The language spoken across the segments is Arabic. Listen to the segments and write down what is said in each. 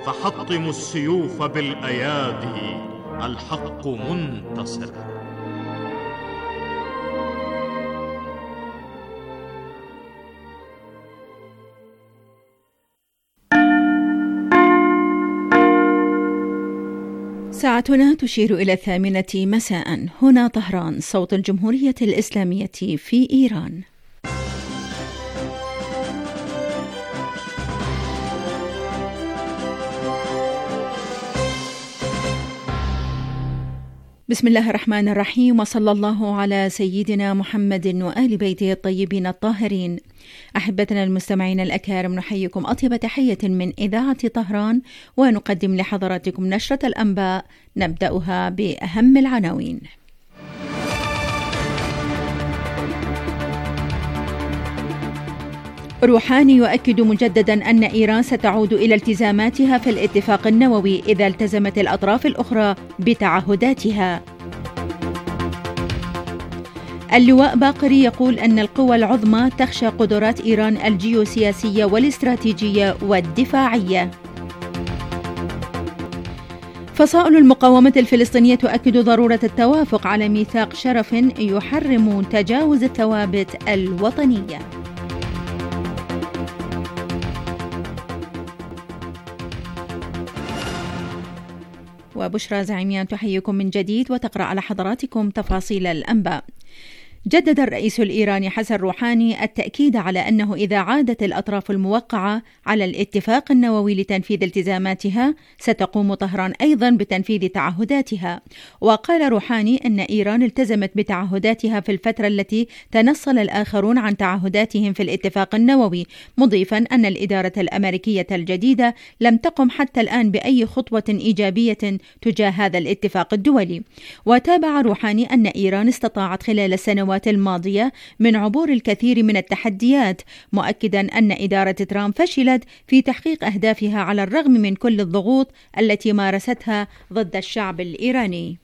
فحطموا السيوف بالأيادي، الحق منتصر. ساعتنا تشير إلى 8 مساء. هنا طهران، صوت الجمهورية الإسلامية في إيران. بسم الله الرحمن الرحيم، وصلى الله على سيدنا محمد وآل بيته الطيبين الطاهرين. أحبتنا المستمعين الأكارم، نحييكم أطيب تحية من إذاعة طهران، ونقدم لحضراتكم نشرة الأنباء نبدأها بأهم العناوين. روحاني يؤكد مجددا أن إيران ستعود إلى التزاماتها في الاتفاق النووي إذا التزمت الأطراف الأخرى بتعهداتها. اللواء باقري يقول أن القوى العظمى تخشى قدرات إيران الجيوسياسية والاستراتيجية والدفاعية. فصائل المقاومة الفلسطينية تؤكد ضرورة التوافق على ميثاق شرف يحرم تجاوز الثوابت الوطنية. وبشرى زعيميان تحييكم من جديد وتقرأ على حضراتكم تفاصيل الأنباء. جدد الرئيس الإيراني حسن روحاني التأكيد على أنه إذا عادت الأطراف الموقعة على الاتفاق النووي لتنفيذ التزاماتها ستقوم طهران أيضا بتنفيذ تعهداتها. وقال روحاني أن إيران التزمت بتعهداتها في الفترة التي تنصل الآخرون عن تعهداتهم في الاتفاق النووي، مضيفا أن الإدارة الأمريكية الجديدة لم تقم حتى الآن بأي خطوة إيجابية تجاه هذا الاتفاق الدولي. وتابع روحاني أن إيران استطاعت خلال السنوات الماضية من عبور الكثير من التحديات، مؤكدا أن إدارة ترامب فشلت في تحقيق أهدافها على الرغم من كل الضغوط التي مارستها ضد الشعب الإيراني.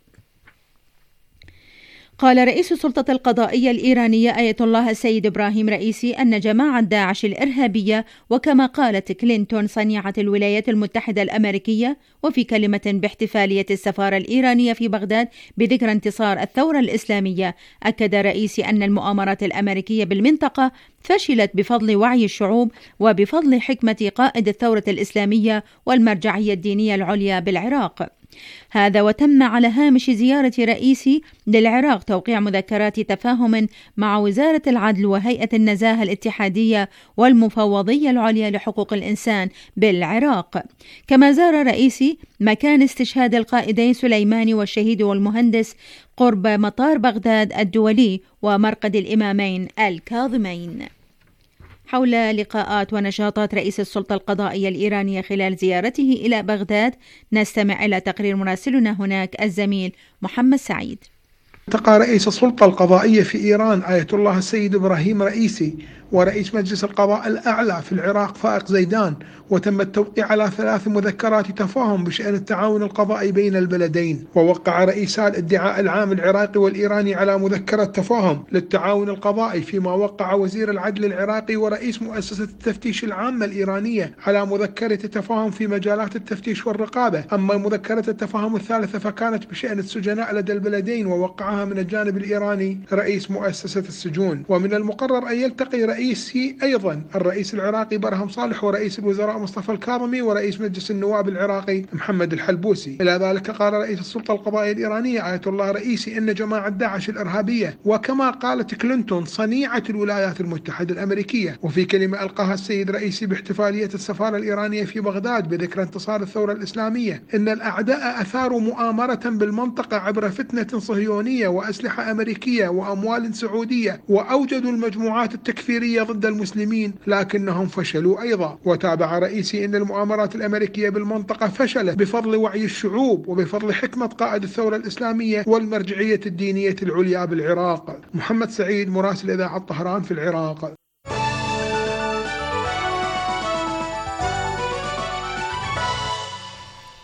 قال رئيس السلطة القضائية الإيرانية آية الله السيد إبراهيم رئيسي أن جماعة داعش الإرهابية، وكما قالت كلينتون صنيعة الولايات المتحدة الأمريكية وفي كلمة باحتفالية السفارة الإيرانية في بغداد بذكرى انتصار الثورة الإسلامية، أكد رئيسي أن المؤامرات الأمريكية بالمنطقة فشلت بفضل وعي الشعوب وبفضل حكمة قائد الثورة الإسلامية والمرجعية الدينية العليا بالعراق. هذا وتم على هامش زيارة رئيسي للعراق توقيع مذكرات تفاهم مع وزارة العدل وهيئة النزاهة الاتحادية والمفوضية العليا لحقوق الإنسان بالعراق. كما زار رئيسي مكان استشهاد القائدين سليماني والشهيد والمهندس قرب مطار بغداد الدولي ومرقد الإمامين الكاظمين. حول لقاءات ونشاطات رئيس السلطة القضائية الإيرانية خلال زيارته إلى بغداد نستمع إلى تقرير مراسلنا هناك الزميل محمد سعيد. التقى رئيس السلطة القضائية في إيران آية الله السيد إبراهيم رئيسي ورئيس مجلس القضاء الأعلى في العراق فائق زيدان، وتم التوقيع على 3 مذكرات تفاهم بشأن التعاون القضائي بين البلدين. ووقع رئيسا الادعاء العام العراقي والإيراني على مذكرة تفاهم للتعاون القضائي، فيما وقع وزير العدل العراقي ورئيس مؤسسة التفتيش العامة الإيرانية على مذكرة تفاهم في مجالات التفتيش والرقابة. أما مذكرة التفاهم الثالثة فكانت بشأن السجناء لدى البلدين، ووقعها من الجانب الإيراني رئيس مؤسسة السجون. ومن المقرر أن يلتقي رئيسي أيضا الرئيس العراقي برهم صالح ورئيس الوزراء مصطفى الكاظمي ورئيس مجلس النواب العراقي محمد الحلبوسي. إلى ذلك قال رئيس السلطة القضائية الإيرانية آية الله رئيسي أن جماعة داعش الإرهابية، وكما قالت كلينتون صنيعة الولايات المتحدة الأمريكية. وفي كلمة ألقاها السيد رئيسي باحتفالية السفارة الإيرانية في بغداد بذكرى انتصار الثورة الإسلامية، إن الأعداء أثاروا مؤامرة بالمنطقة عبر فتنة صهيونية وأسلحة أمريكية وأموال سعودية، وأوجدوا المجموعات التكفيرية ضد المسلمين لكنهم فشلوا أيضا. وتابع رئيسي أن المؤامرات الأمريكية بالمنطقة فشلت بفضل وعي الشعوب وبفضل حكمة قائد الثورة الإسلامية والمرجعية الدينية العليا بالعراق. محمد سعيد، مراسل إذاعة طهران في العراق.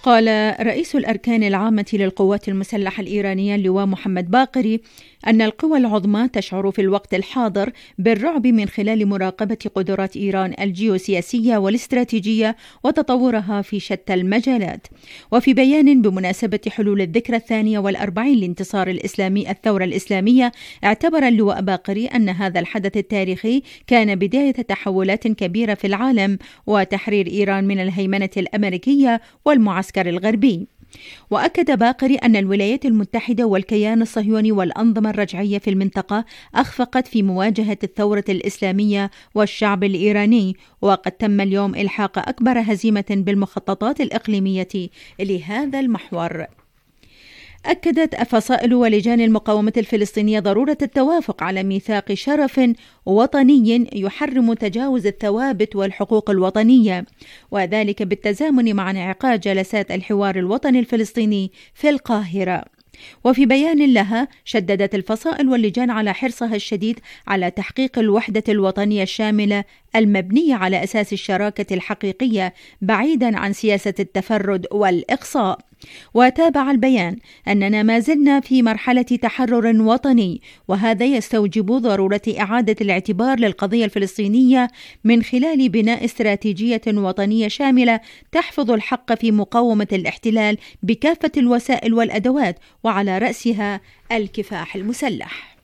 قال رئيس الأركان العامة للقوات المسلحة الإيرانية اللواء محمد باقري أن القوى العظمى تشعر في الوقت الحاضر بالرعب من خلال مراقبة قدرات إيران الجيوسياسية والاستراتيجية وتطورها في شتى المجالات. وفي بيان بمناسبة حلول الذكرى 42 لانتصار الثورة الإسلامية، اعتبر اللواء باقري أن هذا الحدث التاريخي كان بداية تحولات كبيرة في العالم وتحرير إيران من الهيمنة الأمريكية والمعسكر الغربي. وأكد باقري أن الولايات المتحدة والكيان الصهيوني والأنظمة الرجعية في المنطقة أخفقت في مواجهة الثورة الإسلامية والشعب الإيراني، وقد تم اليوم إلحاق أكبر هزيمة بالمخططات الإقليمية لهذا المحور. أكدت فصائل ولجان المقاومة الفلسطينية ضرورة التوافق على ميثاق شرف وطني يحرم تجاوز الثوابت والحقوق الوطنية، وذلك بالتزامن مع انعقاد جلسات الحوار الوطني الفلسطيني في القاهرة. وفي بيان لها شددت الفصائل واللجان على حرصها الشديد على تحقيق الوحدة الوطنية الشاملة المبنية على أساس الشراكة الحقيقية بعيدا عن سياسة التفرد والإقصاء. وتابع البيان أننا ما زلنا في مرحلة تحرر وطني، وهذا يستوجب ضرورة إعادة الاعتبار للقضية الفلسطينية من خلال بناء استراتيجية وطنية شاملة تحفظ الحق في مقاومة الاحتلال بكافة الوسائل والأدوات، وعلى رأسها الكفاح المسلح.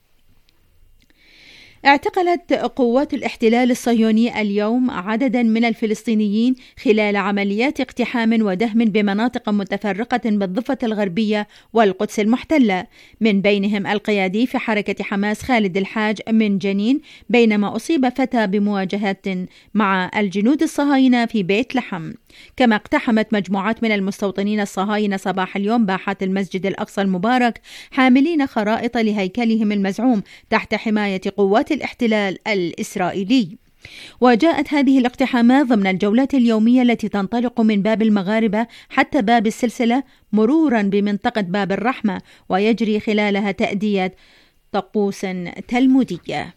اعتقلت قوات الاحتلال الصهيوني اليوم عددا من الفلسطينيين خلال عمليات اقتحام ودهم بمناطق متفرقة بالضفة الغربية والقدس المحتلة، من بينهم القيادي في حركة حماس خالد الحاج من جنين، بينما أصيب فتى بمواجهات مع الجنود الصهاينة في بيت لحم. كما اقتحمت مجموعات من المستوطنين الصهاينة صباح اليوم باحات المسجد الأقصى المبارك حاملين خرائط لهيكلهم المزعوم تحت حماية قوات الاحتلال الإسرائيلي. وجاءت هذه الاقتحامات ضمن الجولات اليومية التي تنطلق من باب المغاربة حتى باب السلسلة مرورا بمنطقة باب الرحمة، ويجري خلالها تأدية طقوس تلمودية.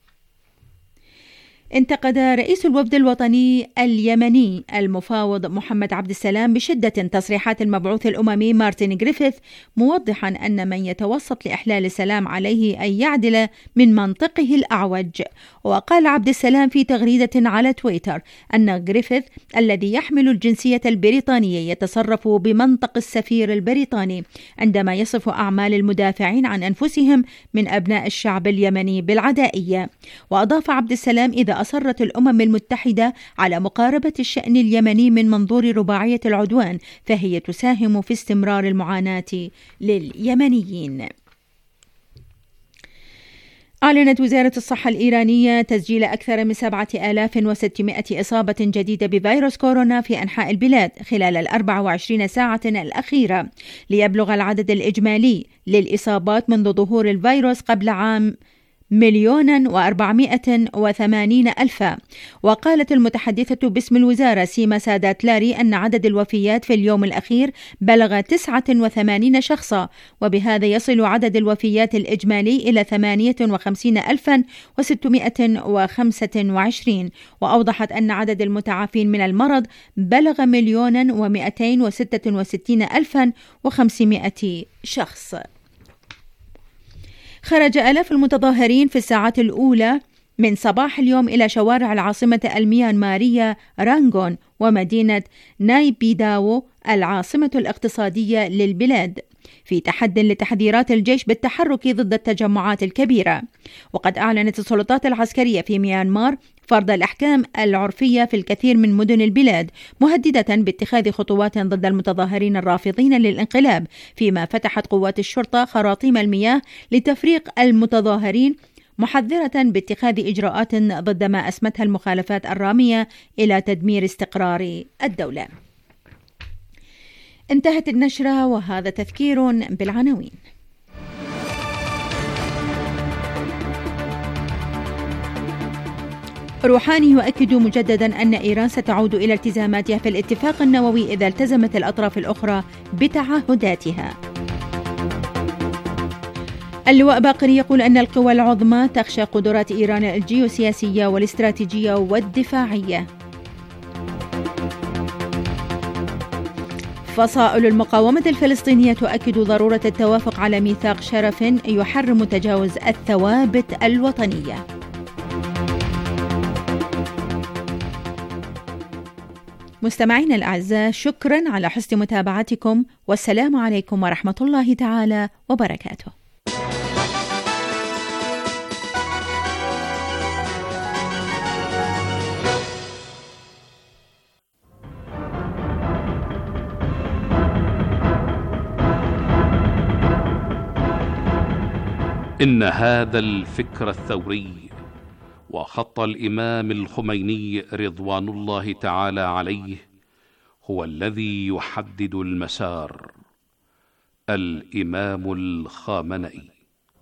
انتقد رئيس الوفد الوطني اليمني المفاوض محمد عبد السلام بشدة تصريحات المبعوث الأممي مارتن غريفيث، موضحا أن من يتوسط لإحلال السلام عليه أن يعدل من منطقه الأعوج. وقال عبد السلام في تغريدة على تويتر أن غريفيث الذي يحمل الجنسية البريطانية يتصرف بمنطق السفير البريطاني عندما يصف أعمال المدافعين عن أنفسهم من أبناء الشعب اليمني بالعدائية. وأضاف عبد السلام: إذا أصرت الأمم المتحدة على مقاربة الشأن اليمني من منظور رباعية العدوان فهي تساهم في استمرار المعاناة لليمنيين. أعلنت وزارة الصحة الإيرانية تسجيل أكثر من 7600 إصابة جديدة بفيروس كورونا في أنحاء البلاد خلال 24 ساعة الأخيرة، ليبلغ العدد الإجمالي للإصابات منذ ظهور الفيروس قبل عام 1,480,000. وقالت المتحدثة باسم الوزارة سيما سادات لاري أن عدد الوفيات في اليوم الأخير بلغ 89 شخصا، وبهذا يصل عدد الوفيات الإجمالي إلى 58,625. وأوضحت أن عدد المتعافين من المرض بلغ 1,266,500 شخص. خرج آلاف المتظاهرين في الساعات الأولى من صباح اليوم إلى شوارع العاصمة الميانمارية رانغون ومدينة نايبيداو العاصمة الاقتصادية للبلاد، في تحد لتحذيرات الجيش بالتحرك ضد التجمعات الكبيرة. وقد أعلنت السلطات العسكرية في ميانمار فرض الأحكام العرفية في الكثير من مدن البلاد، مهددة باتخاذ خطوات ضد المتظاهرين الرافضين للانقلاب، فيما فتحت قوات الشرطة خراطيم المياه لتفريق المتظاهرين، محذرة باتخاذ إجراءات ضد ما أسمتها المخالفات الرامية إلى تدمير استقرار الدولة. انتهت النشرة، وهذا تذكير بالعناوين. روحاني يؤكد مجددا أن إيران ستعود إلى التزاماتها في الاتفاق النووي إذا التزمت الأطراف الأخرى بتعهداتها. اللواء باقري يقول أن القوى العظمى تخشى قدرات إيران الجيوسياسية والاستراتيجية والدفاعية. فصائل المقاومة الفلسطينية تؤكد ضرورة التوافق على ميثاق شرف يحرم تجاوز الثوابت الوطنية. مستمعينا الأعزاء، شكرا على حسن متابعتكم، والسلام عليكم ورحمة الله تعالى وبركاته. إن هذا الفكر الثوري وخط الإمام الخميني رضوان الله تعالى عليه هو الذي يحدد المسار. الإمام الخامنئي.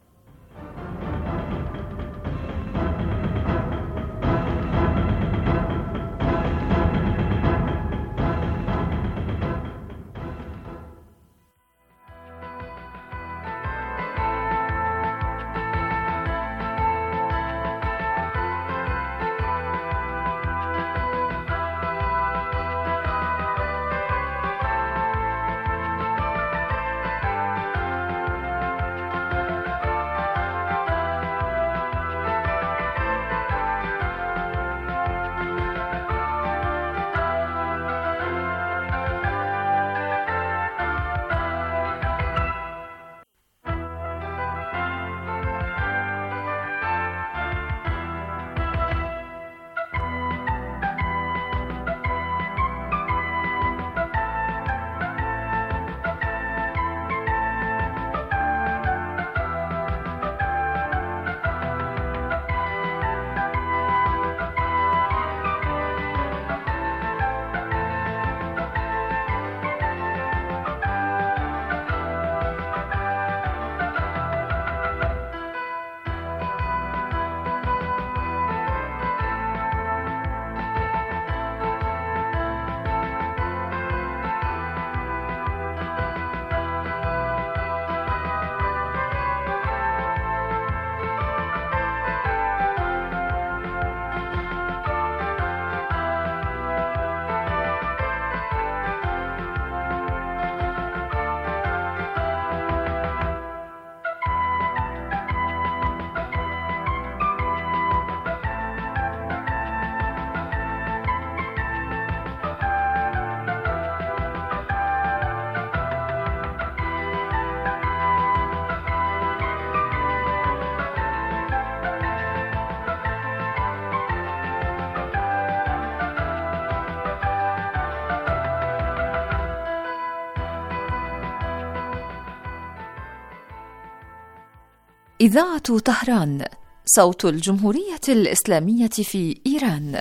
إذاعة طهران، صوت الجمهورية الإسلامية في إيران.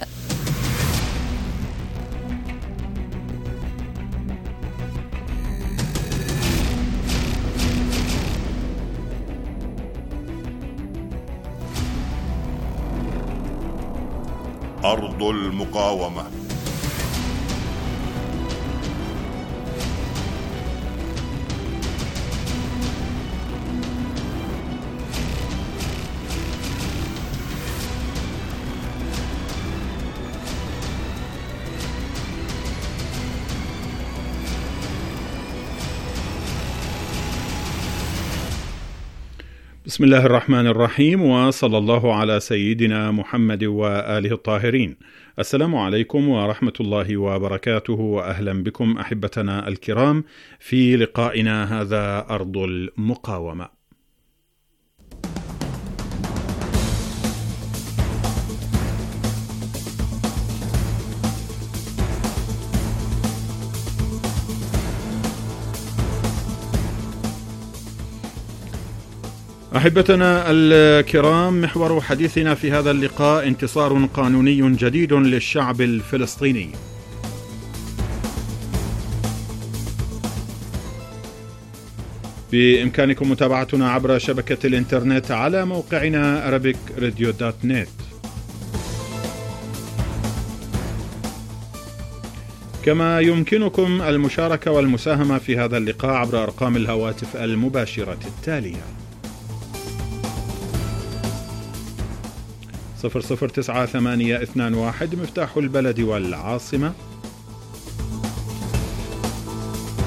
أرض المقاومة. بسم الله الرحمن الرحيم، وصلى الله على سيدنا محمد وآله الطاهرين. السلام عليكم ورحمة الله وبركاته، وأهلا بكم أحبتنا الكرام في لقائنا هذا أرض المقاومة. أحبتنا الكرام، محور حديثنا في هذا اللقاء انتصار قانوني جديد للشعب الفلسطيني. بإمكانكم متابعتنا عبر شبكة الإنترنت على موقعنا arabicradio.net. كما يمكنكم المشاركة والمساهمة في هذا اللقاء عبر أرقام الهواتف المباشرة التالية: 009821 مفتاح البلد والعاصمة،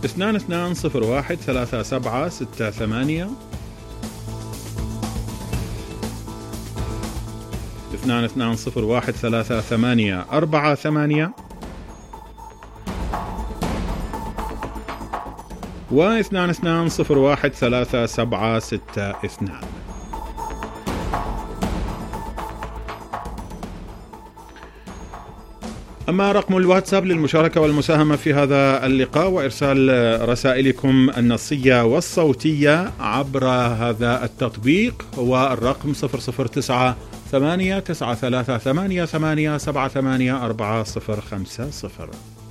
22013768 22013848 و 22013762. أما رقم الواتساب للمشاركة والمساهمة في هذا اللقاء وإرسال رسائلكم النصية والصوتية عبر هذا التطبيق هو الرقم 009-89388784050.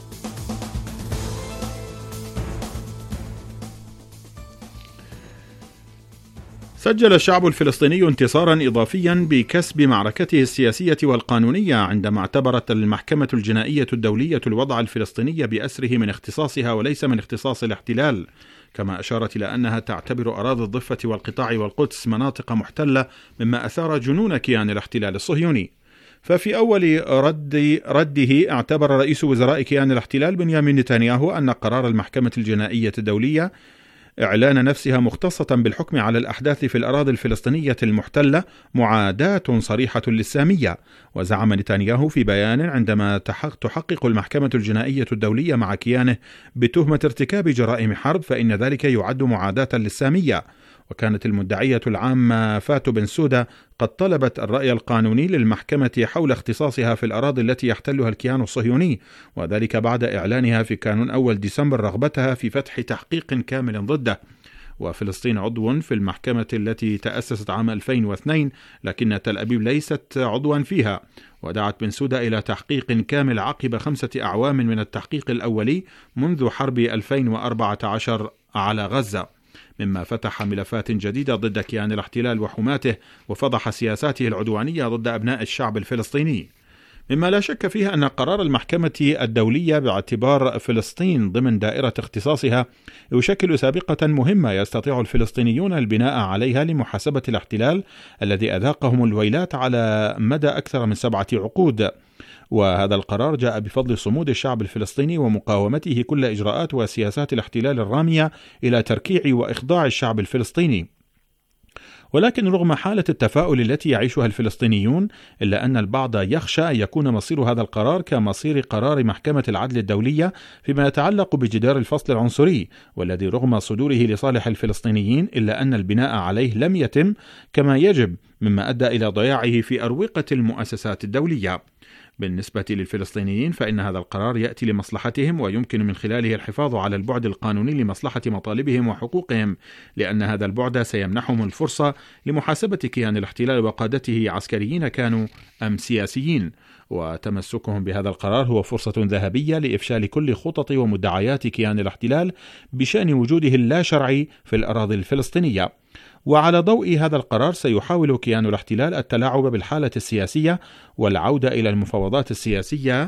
سجل الشعب الفلسطيني انتصارا إضافيا بكسب معركته السياسية والقانونية عندما اعتبرت المحكمة الجنائية الدولية الوضع الفلسطيني بأسره من اختصاصها وليس من اختصاص الاحتلال، كما أشارت إلى أنها تعتبر أراضي الضفة والقطاع والقدس مناطق محتلة، مما أثار جنون كيان الاحتلال الصهيوني. ففي أول رده اعتبر رئيس وزراء كيان الاحتلال بنيامين نتنياهو أن قرار المحكمة الجنائية الدولية إعلان نفسها مختصة بالحكم على الأحداث في الأراضي الفلسطينية المحتلة معاداة صريحة للسامية. وزعم نتنياهو في بيان عندما تحقق المحكمة الجنائية الدولية مع كيانه بتهمة ارتكاب جرائم حرب فإن ذلك يعد معاداة للسامية. وكانت المدعية العامة فاتو بنسودا قد طلبت الرأي القانوني للمحكمة حول اختصاصها في الأراضي التي يحتلها الكيان الصهيوني، وذلك بعد إعلانها في كانون أول ديسمبر رغبتها في فتح تحقيق كامل ضده. وفلسطين عضو في المحكمة التي تأسست عام 2002، لكن تل أبيب ليست عضوا فيها. ودعت بنسودا إلى تحقيق كامل عقب 5 أعوام من التحقيق الأولي منذ حرب 2014 على غزة، مما فتح ملفات جديدة ضد كيان الاحتلال وحماته وفضح سياساته العدوانية ضد أبناء الشعب الفلسطيني. مما لا شك فيه أن قرار المحكمة الدولية باعتبار فلسطين ضمن دائرة اختصاصها يشكل سابقة مهمة يستطيع الفلسطينيون البناء عليها لمحاسبة الاحتلال الذي أذاقهم الويلات على مدى أكثر من 7 عقود. وهذا القرار جاء بفضل صمود الشعب الفلسطيني ومقاومته كل إجراءات وسياسات الاحتلال الرامية إلى تركيع وإخضاع الشعب الفلسطيني. ولكن رغم حالة التفاؤل التي يعيشها الفلسطينيون، إلا أن البعض يخشى أن يكون مصير هذا القرار كمصير قرار محكمة العدل الدولية فيما يتعلق بجدار الفصل العنصري، والذي رغم صدوره لصالح الفلسطينيين إلا أن البناء عليه لم يتم كما يجب، مما أدى إلى ضياعه في أروقة المؤسسات الدولية. بالنسبة للفلسطينيين فإن هذا القرار يأتي لمصلحتهم ويمكن من خلاله الحفاظ على البعد القانوني لمصلحة مطالبهم وحقوقهم، لأن هذا البعد سيمنحهم الفرصة لمحاسبة كيان الاحتلال وقادته عسكريين كانوا أم سياسيين. وتمسكهم بهذا القرار هو فرصة ذهبية لإفشال كل خطط ومدعيات كيان الاحتلال بشأن وجوده اللا شرعي في الأراضي الفلسطينية. وعلى ضوء هذا القرار سيحاول كيان الاحتلال التلاعب بالحالة السياسية والعودة إلى المفاوضات السياسية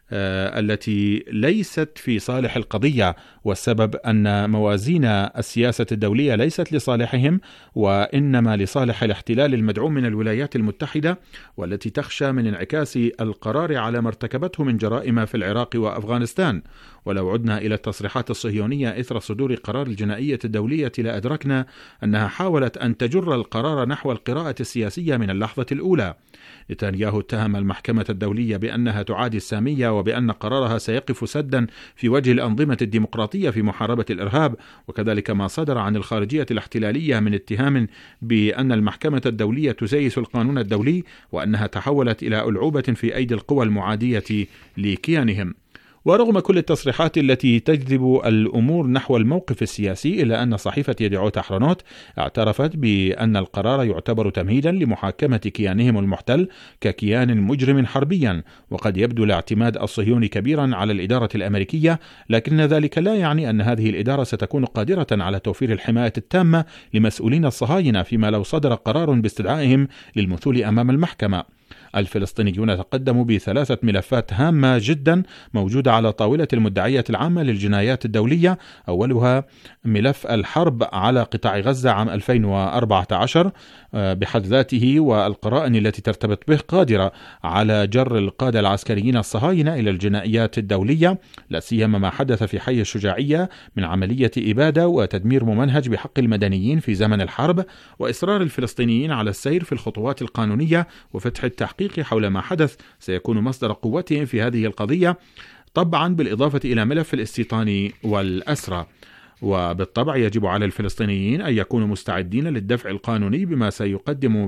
التي ليست في صالح القضية، والسبب أن موازين السياسة الدولية ليست لصالحهم وإنما لصالح الاحتلال المدعوم من الولايات المتحدة، والتي تخشى من انعكاس القرار على ما ارتكبته من جرائم في العراق وأفغانستان. ولو عدنا إلى التصريحات الصهيونية إثر صدور قرار الجنائية الدولية لأدركنا أنها حاولت أن تجر القرار نحو القراءة السياسية من اللحظة الأولى. نتنياهو اتهم المحكمة الدولية بأنها تعادي السامية وبأن قرارها سيقف سدا في وجه الأنظمة الديمقراطية في محاربة الإرهاب، وكذلك ما صدر عن الخارجية الاحتلالية من اتهام بأن المحكمة الدولية تسيس القانون الدولي وأنها تحولت إلى ألعوبة في أيدي القوى المعادية لكيانهم. ورغم كل التصريحات التي تجذب الأمور نحو الموقف السياسي، إلا أن صحيفة يدعوت أحرنوت اعترفت بأن القرار يعتبر تمهيدا لمحاكمة كيانهم المحتل ككيان مجرم حربيا. وقد يبدو الاعتماد الصهيوني كبيرا على الإدارة الأمريكية، لكن ذلك لا يعني أن هذه الإدارة ستكون قادرة على توفير الحماية التامة لمسؤولين الصهاينة فيما لو صدر قرار باستدعائهم للمثول أمام المحكمة. الفلسطينيون تقدموا ب3 ملفات هامة جدا موجودة على طاولة المدعية العامة للجنايات الدولية، أولها ملف الحرب على قطاع غزة عام 2014 بحد ذاته، والقرائن التي ترتبط به قادرة على جر القادة العسكريين الصهاينة إلى الجنائيات الدولية، لا سيما ما حدث في حي الشجاعية من عملية إبادة وتدمير ممنهج بحق المدنيين في زمن الحرب، وإصرار الفلسطينيين على السير في الخطوات القانونية وفتح التحقيق حول ما حدث سيكون مصدر قوتهم في هذه القضية، طبعا بالإضافة إلى ملف الاستيطان والأسرى. وبالطبع يجب على الفلسطينيين أن يكونوا مستعدين للدفع القانوني بما سيقدم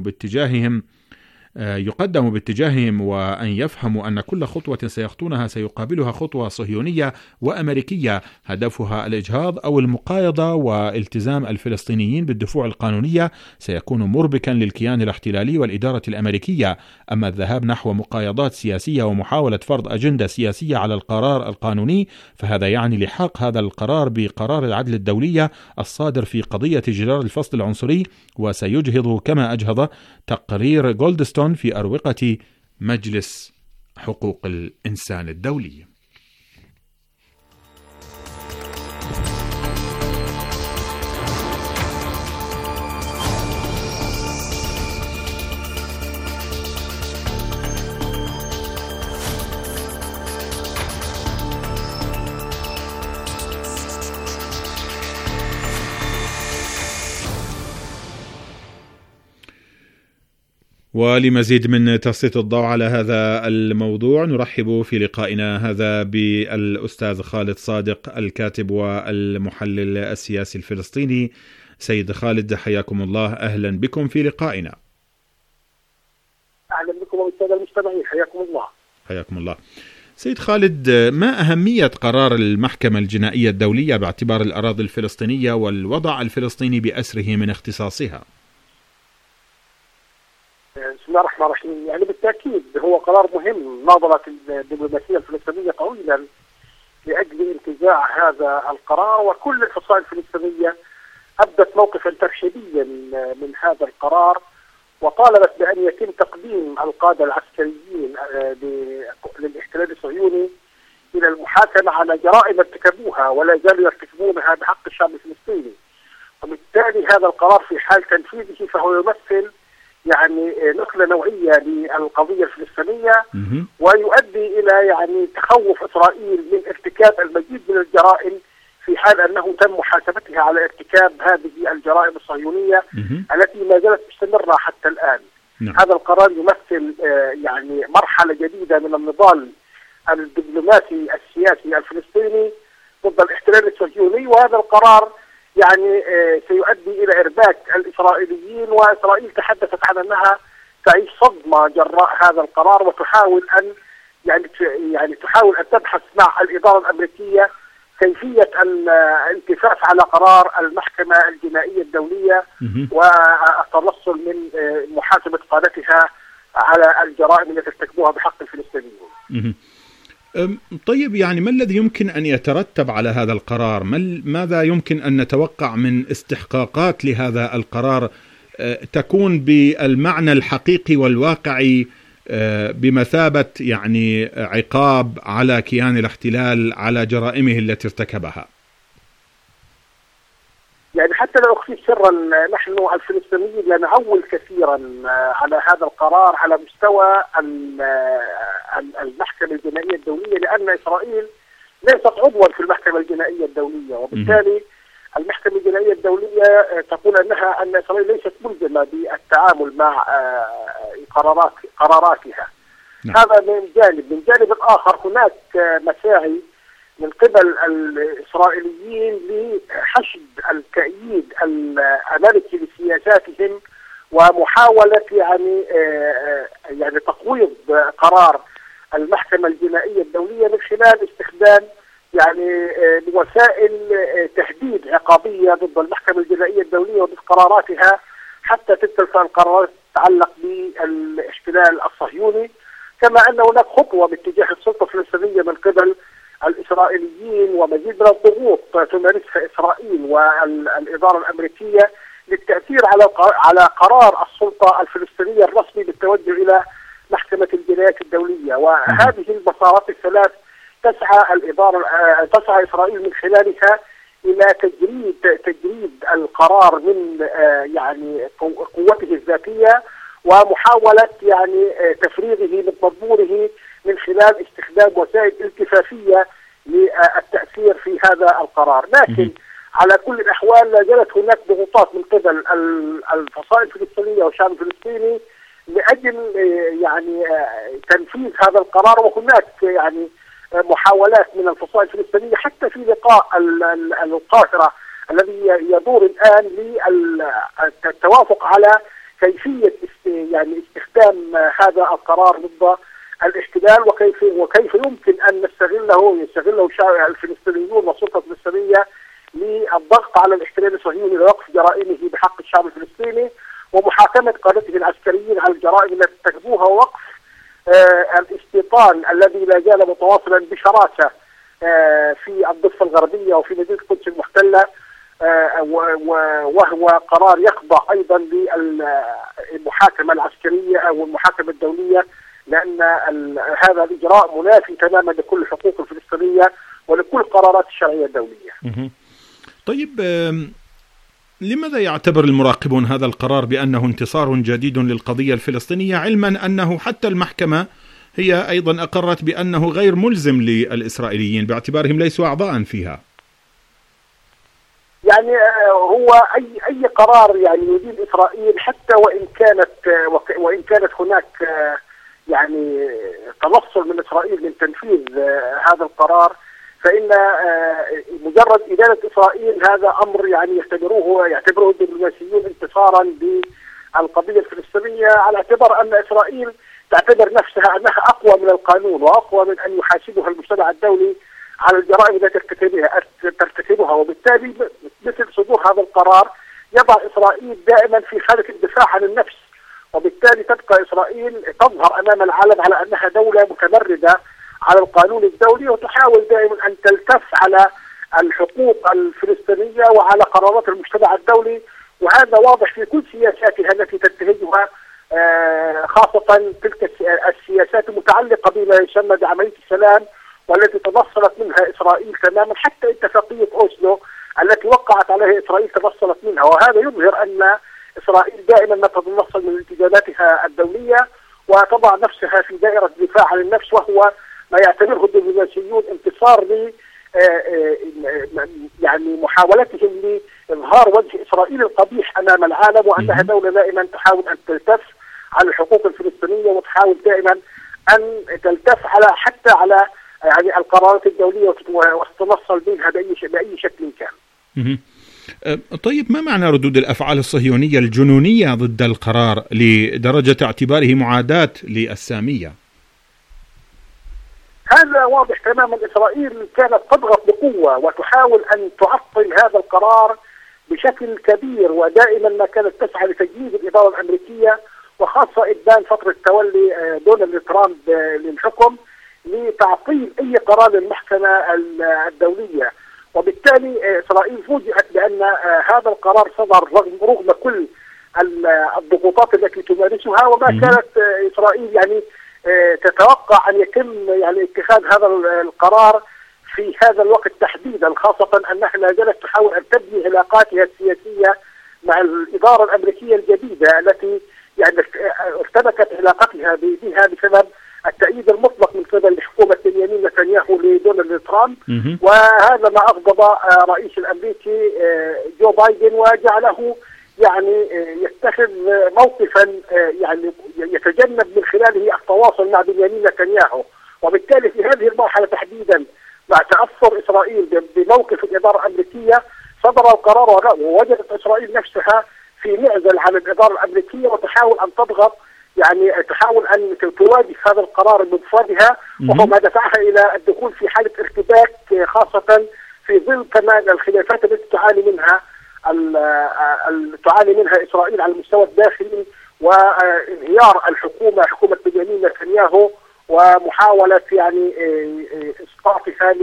باتجاههم وأن يفهموا أن كل خطوة سيخطونها سيقابلها خطوة صهيونية وأمريكية هدفها الإجهاض أو المقايضة، والتزام الفلسطينيين بالدفوع القانونية سيكون مربكا للكيان الاحتلالي والإدارة الأمريكية. أما الذهاب نحو مقايضات سياسية ومحاولة فرض أجندة سياسية على القرار القانوني فهذا يعني لحاق هذا القرار بقرار العدل الدولية الصادر في قضية جدار الفصل العنصري، وسيجهض كما أجهض تقرير جولدستون في أروقة مجلس حقوق الإنسان الدولي. ولمزيد من تسليط الضوء على هذا الموضوع نرحب في لقائنا هذا بالأستاذ خالد صادق الكاتب والمحلل السياسي الفلسطيني. سيد خالد حياكم الله، أهلا بكم في لقائنا. أهلا بكم والسادة المستمعين، حياكم الله. حياكم الله. سيد خالد، ما أهمية قرار المحكمة الجنائية الدولية باعتبار الأراضي الفلسطينية والوضع الفلسطيني بأسره من اختصاصها؟ بسم الله الرحمن الرحيم. يعني بالتأكيد هو قرار مهم. ناظرت الدبلوماسية الفلسطينية طويلا لأجل انتزاع هذا القرار، وكل الفصائل الفلسطينية أبدت موقفا ترحيبيا من هذا القرار، وطالبت بأن يتم تقديم القادة العسكريين للاحتلال الصهيوني إلى المحاكمة على جرائم ارتكبوها ولا زالوا يرتكبونها بحق الشعب الفلسطيني. وبالتالي هذا القرار في حال تنفيذه فهو يمثل يعني نقلة نوعية للقضية الفلسطينية، ويؤدي إلى يعني تخوف إسرائيل من ارتكاب المزيد من الجرائم في حال أنه تم محاسبتها على ارتكاب هذه الجرائم الصهيونية التي ما زالت مستمرة حتى الآن. هذا القرار يمثل يعني مرحلة جديدة من النضال الدبلوماسي السياسي الفلسطيني ضد الاحتلال الصهيوني، وهذا القرار يعني سيؤدي إلى إرباك الإسرائيليين، وإسرائيل تحدثت عن أنها تعيش صدمة جراء هذا القرار، وتحاول أن تحاول أن تبحث مع الإدارة الأمريكية كيفية الالتفاف على قرار المحكمة الجنائية الدولية والتنصل من محاسبة قادتها على الجرائم التي ارتكبوها بحق الفلسطينيين. طيب، يعني ما الذي يمكن أن يترتب على هذا القرار؟ ماذا يمكن أن نتوقع من استحقاقات لهذا القرار تكون بالمعنى الحقيقي والواقعي بمثابة يعني عقاب على كيان الاحتلال على جرائمه التي ارتكبها؟ يعني حتى لا أخفي سرا، نحن الفلسطينيين لا نعول كثيرا على هذا القرار على مستوى المحكمة الجنائية الدولية، لأن إسرائيل ليست عضوا في المحكمة الجنائية الدولية، وبالتالي المحكمة الجنائية الدولية تقول أن إسرائيل ليست ملزمة بالتعامل مع قراراتها. هذا من جانب. من جانب آخر هناك مساعي من قبل الإسرائيليين لحشد التأييد الأمريكي لسياساتهم ومحاولة يعني تقويض قرار المحكمة الجنائية الدولية من خلال استخدام يعني وسائل تهديد عقابية ضد المحكمة الجنائية الدولية وضد قراراتها، حتى تلك القرارات تتعلق بالاحتلال الصهيوني. كما أن هناك خطوة باتجاه السلطة الفلسطينية من قبل الإسرائيليين ومزيد من الضغوط تمارسها إسرائيل والإدارة الأمريكية للتأثير على قرار السلطة الفلسطينية الرسمي بالتوجه إلى محكمة الجنايات الدولية. وهذه المسارات الثلاث تسعى إسرائيل من خلالها إلى تجريد القرار من يعني قوته الذاتية، ومحاولة يعني تفريغه من مضمونه من خلال استخدام وسائل التفافية للتأثير في هذا القرار. لكن على كل الأحوال لا زالت هناك ضغوطات من قبل الفصائل الفلسطينية والشعب الفلسطيني لأجل يعني تنفيذ هذا القرار. وهناك يعني محاولات من الفصائل الفلسطينية حتى في لقاء القاهرة الذي يدور الآن للتوافق على كيفية يعني استخدام هذا القرار ضد الاحتلال، وكيف يمكن أن يستغله الفلسطينيون والسلطة الفلسطينية للضغط على الاحتلال الصهيوني لوقف جرائمه بحق الشعب الفلسطيني ومحاكمة قادته العسكريين على الجرائم التي ارتكبوها، ووقف الاستيطان الذي لا زال متواصلا بشراسة في الضفة الغربية وفي مدينة القدس المحتلة، وهو قرار يخضع أيضا للمحاكمة العسكرية أو المحاكمة الدولية، لأن هذا الإجراء منافي تماما لكل الحقوق الفلسطينية ولكل القرارات الشرعية الدولية. طيب، لماذا يعتبر المراقبون هذا القرار بأنه انتصار جديد للقضية الفلسطينية، علما أنه حتى المحكمة هي أيضا أقرت بأنه غير ملزم للإسرائيليين باعتبارهم ليسوا أعضاء فيها؟ يعني هو أي قرار يعني يدين إسرائيل، حتى وإن كانت هناك يعني تنصل من إسرائيل من تنفيذ هذا القرار، فإن مجرد إدانة إسرائيل هذا أمر يعني يعتبره الدبلوماسيون انتصارا بالقضية الفلسطينية، على اعتبار أن إسرائيل تعتبر نفسها أنها أقوى من القانون وأقوى من أن يحاسبها المجتمع الدولي على الجرائم التي ترتكبها. وبالتالي مثل صدور هذا القرار يضع إسرائيل دائما في حالة الدفاع عن النفس، وبالتالي تبقى إسرائيل تظهر أمام العالم على أنها دولة متمردة على القانون الدولي، وتحاول دائما أن تلتف على الحقوق الفلسطينية وعلى قرارات المجتمع الدولي. وهذا واضح في كل سياساتها التي تنتهجها، خاصة تلك السياسات المتعلقة بما يسمى بعملية السلام، والتي تنصلت منها إسرائيل تماما. حتى اتفاقية أوسلو التي وقعت عليها إسرائيل تنصلت منها، وهذا يظهر أن إسرائيل دائما ما تتنصل من التزاماتها الدولية وتضع نفسها في دائرة الدفاع عن النفس، وهو ما يعتبره الدبلوماسيون انتصار ل يعني محاولتهم لإظهار وجه إسرائيل القبيح أمام العالم، وأنها دولة دائما تحاول أن تلتف على الحقوق الفلسطينية، وتحاول دائما أن تلتف حتى على يعني القرارات الدولية وتتنصل منها بأي شكل كان. طيب، ما معنى ردود الأفعال الصهيونية الجنونية ضد القرار لدرجة اعتباره معاداة للسامية؟ هذا واضح تماما. إسرائيل كانت تضغط بقوة وتحاول أن تعطل هذا القرار بشكل كبير، ودائما ما كانت تسعى لتجنيد الإدارة الأمريكية، وخاصة إبان فترة تولي دونالد ترامب للحكم، لتعطيل أي قرار للمحكمة الدولية. وبالتالي إسرائيل فوجئت بأن هذا القرار صدر رغم كل الضغوطات التي تمارسها، وما كانت إسرائيل يعني تتوقع أن يتم يعني اتخاذ هذا القرار في هذا الوقت تحديدا، خاصة أنها لا زالت تحاول أن تبني علاقاتها السياسية مع الإدارة الأمريكية الجديدة التي يعني ارتبكت علاقتها بها بسبب التأييد المطلق من قبل حكومة بنيامين نتنياهو لدونالد ترامب. وهذا ما أغضب رئيس الأمريكي جو بايدن وجعله يعني يتخذ موقفا يعني يتجنب من خلاله التواصل مع بنيامين نتنياهو. وبالتالي في هذه المرحلة تحديدا مع تأثر إسرائيل بموقف الإدارة الأمريكية صدر القرار، ووجدت إسرائيل نفسها في معزل عن الإدارة الأمريكية وتحاول أن تضغط، يعني تحاول أن تواجه هذا القرار بمفردها، وهو ما دفعها إلى الدخول في حالة ارتباك، خاصة في ظل كمان الخلافات التي تعاني منها إسرائيل على المستوى الداخلي، وانهيار حكومة بنيامين نتنياهو، ومحاولة يعني إسقاطها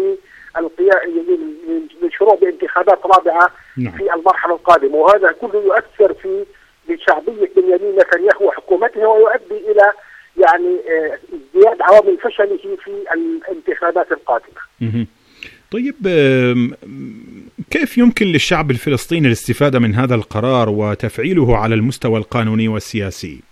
للشروع بانتخابات رابعة في المرحلة القادمة. وهذا كله يؤثر في شعبية بنيامين نتنياهو وحكومته، ويؤدي إلى يعني ازدياد عوامل فشله في الانتخابات القادمة. طيب، كيف يمكن للشعب الفلسطيني الاستفادة من هذا القرار وتفعيله على المستوى القانوني والسياسي؟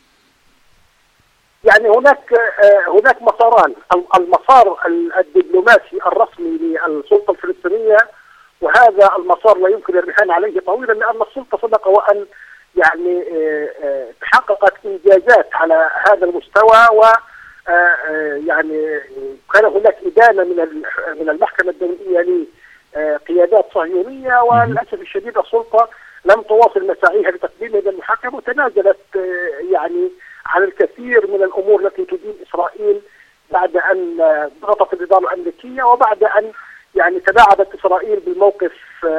يعني هناك مساران. المسار الدبلوماسي الرسمي للسلطة الفلسطينية، وهذا المسار لا يمكن الرهان عليه طويلا، لأن السلطة سبق وأن يعني تحققت إنجازات على هذا المستوى، و يعني كان هناك إدانة من المحكمة الدولية لقيادات صهيونية، وللأسف الشديد السلطة لم تواصل مساعيها لتقديمها إلى المحاكمة، وتنازلت يعني عن الكثير من الأمور التي تدين إسرائيل بعد أن ضغطت الإدارة الأمريكية، وبعد أن يعني تلاعبت إسرائيل بالموقف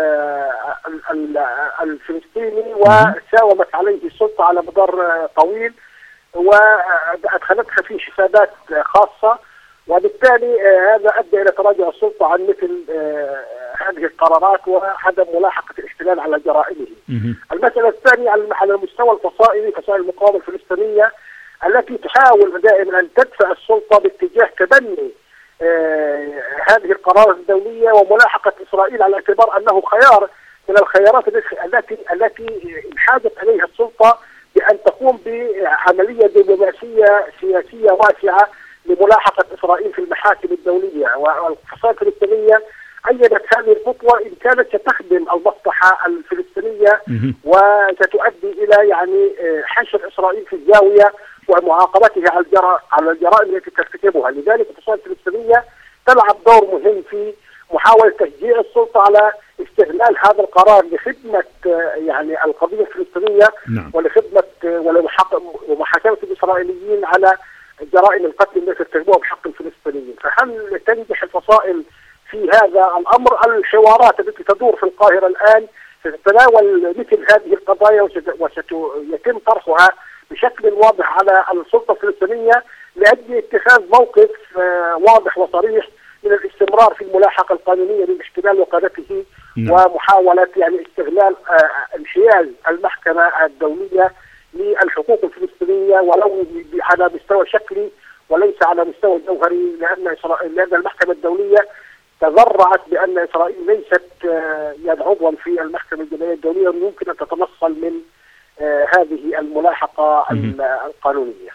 الفلسطيني وساومت عليه السلطة على مدار طويل، وأدخلتها في حسابات خاصة، وبالتالي هذا أدى إلى تراجع السلطة عن مثل هذه القرارات وعدم ملاحقة الاحتلال على جرائمه. المسألة الثانية على المستوى الفصائلي، فصائل المقاومة الفلسطينية التي تحاول دائما أن تدفع السلطة باتجاه تبني هذه القرارات الدولية وملاحقة إسرائيل على اعتبار أنه خيار من الخيارات التي انحازت عليها السلطة بأن تقوم بعملية دبلوماسية سياسية واسعة لملاحقة إسرائيل في المحاكم الدولية. والفصائل الفلسطينية أيدت هذه الخطوة إن كانت ستخدم المصلحة الفلسطينية وستؤدي إلى يعني حشر إسرائيل في الزاوية ومعاقبتها على الجرائم التي ترتكبها. لذلك الفصائل الفلسطينية تلعب دور مهم في محاولة تشجيع السلطة على استغلال هذا القرار لخدمة يعني القضية الفلسطينية ولخدمة ومحاكمة الإسرائيليين على جرائم القتل التي ارتكبوها بحق الفلسطينيين. فهل تنجح الفصائل في هذا الأمر؟ الحوارات التي تدور في القاهرة الآن ستتناول مثل هذه القضايا وسيتم طرحها بشكل واضح على السلطة الفلسطينية لأجل اتخاذ موقف واضح وصريح من الاستمرار في الملاحقة القانونية للاحتلال وقادته ومحاولة يعني استغلال انحياز المحكمة الدولية للحقوق الفلسطينية ولو على مستوى شكلي وليس على مستوى جوهري، لأن المحكمة الدولية تذرعت بأن إسرائيل ليست عضوا في المحكمة الجنائية الدولية ويمكن أن تتنصل من هذه الملاحقة القانونية.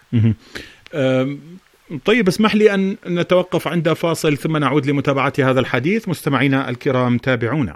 طيب، اسمح لي أن نتوقف عند فاصل ثم نعود لمتابعة هذا الحديث. مستمعينا الكرام تابعونا.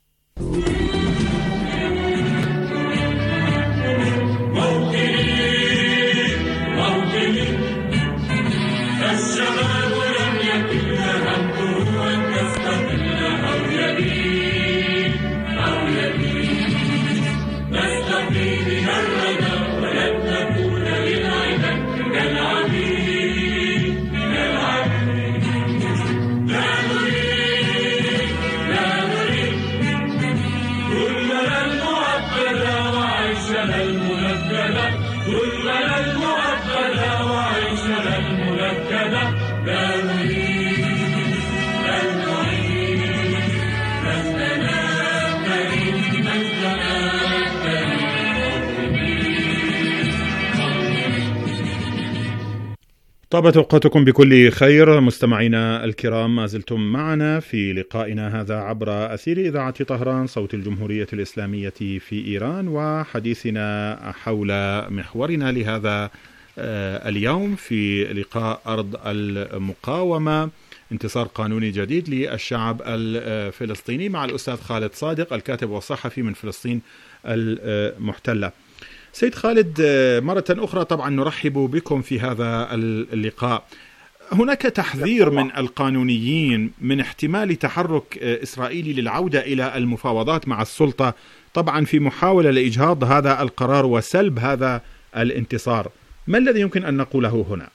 طابت أوقاتكم بكل خير مستمعينا الكرام، ما زلتم معنا في لقائنا هذا عبر أثير إذاعة طهران صوت الجمهورية الإسلامية في إيران، وحديثنا حول محورنا لهذا اليوم في لقاء أرض المقاومة، انتصار قانوني جديد للشعب الفلسطيني، مع الأستاذ خالد صادق الكاتب والصحفي من فلسطين المحتلة. سيد خالد، مرة أخرى طبعا نرحب بكم في هذا اللقاء. هناك تحذير من القانونيين من احتمال تحرك إسرائيلي للعودة إلى المفاوضات مع السلطة، طبعا في محاولة لإجهاض هذا القرار وسلب هذا الانتصار. ما الذي يمكن أن نقوله هنا؟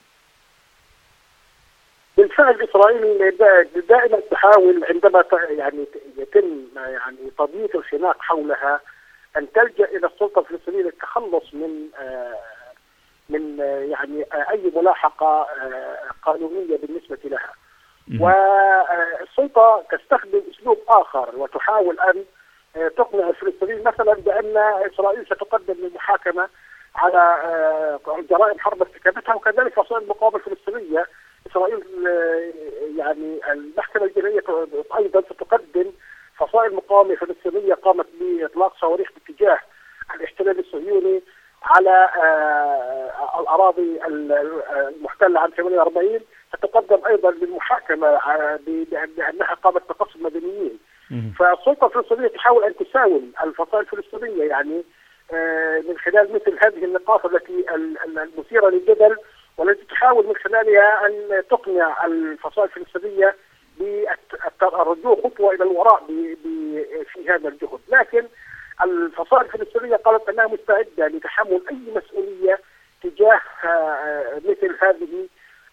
بالفعل إسرائيل دائما تحاول عندما يعني يتم يعني تضييق الخناق حولها أن تلجأ إلى السلطة الفلسطينية للتخلص من يعني أي ملاحقة قانونية بالنسبة لها. والسلطة تستخدم أسلوب آخر وتحاول أن تقنع الفلسطينيين مثلا بأن إسرائيل ستقدم للمحاكمة على جرائم حرب ارتكبتها، وكذلك فصائل المقاومة الفلسطينية. إسرائيل يعني المحكمة الجنائية أيضا ستقدم فصائل مقاومة فلسطينية قامت بإطلاق صواريخ باتجاه الاحتلال الصهيوني على الأراضي المحتلة عام 48، ستقدم أيضا للمحاكمة بأنها قامت بقصف مدنيين. فالسلطة الفلسطينية تحاول أن تساوم الفصائل الفلسطينية يعني من خلال مثل هذه النقاط التي المثيرة للجدل، والتي تحاول من خلالها أن تقنع الفصائل الفلسطينية بالرجوع خطوة إلى الوراء في هذا الجهد. لكن الفصائل الفلسطينية قالت أنها مستعدة لتحمل أي مسؤولية تجاه مثل هذه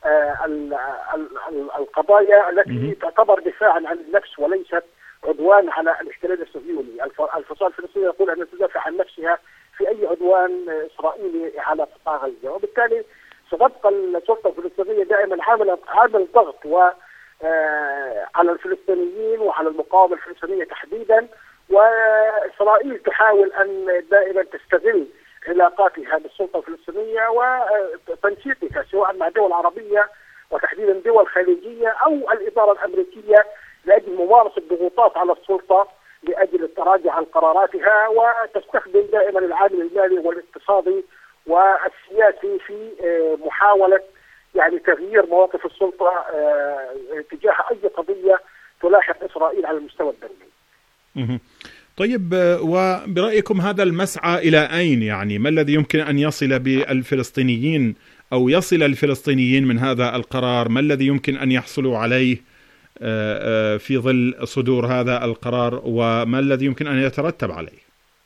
القضايا التي تعتبر دفاعا عن النفس وليست عدوان على الاحتلال الصهيوني. الفصائل الفلسطينية يقول أنها تدافع عن نفسها في أي عدوان إسرائيلي على قطاع غزة، وبالتالي ستبقى السلطة الفلسطينية دائما عامل ضغط على الفلسطينيين وعلى المقاومة الفلسطينية تحديدا. وإسرائيل تحاول أن دائما تستغل علاقاتها بالسلطة الفلسطينية وتنسيقها سواء مع دول عربية وتحديدا دول خليجية أو الإدارة الأمريكية لأجل ممارسة ضغوطات على السلطة لأجل التراجع عن قراراتها، وتستخدم دائما العامل المالي والاقتصادي والسياسي في محاولة يعني تغيير مواقف السلطة تجاه أي قضية تلاحق إسرائيل على المستوى الدولي. طيب، وبرأيكم هذا المسعى إلى أين؟ يعني ما الذي يمكن أن يصل بالفلسطينيين أو يصل الفلسطينيين من هذا القرار؟ ما الذي يمكن أن يحصلوا عليه في ظل صدور هذا القرار، وما الذي يمكن أن يترتب عليه؟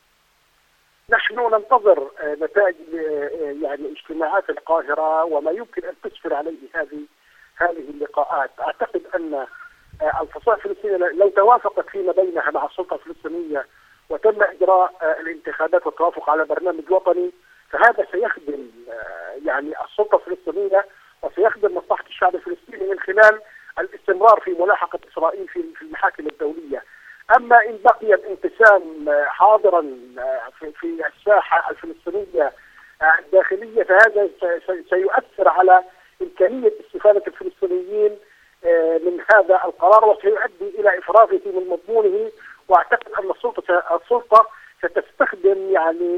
نحن ننتظر نتائج يعني اجتماعات القاهرة وما يمكن أن تسفر عليه هذه اللقاءات. أعتقد أن الفصائل الفلسطينية لو توافقت فيما بينها مع السلطة الفلسطينية وتم إجراء الانتخابات والتوافق على برنامج وطني، فهذا سيخدم يعني السلطة الفلسطينية وسيخدم مصلحة الشعب الفلسطيني من خلال الاستمرار في ملاحقة إسرائيل في المحاكم الدولية. أما إن بقي الانقسام حاضرا في الساحة الفلسطينية الداخلية فهذا سيؤثر على إمكانية استفادة الفلسطينيين من هذا القرار وسيؤدي إلى إفراغه من مضمونه. وأعتقد أن السلطة ستستخدم يعني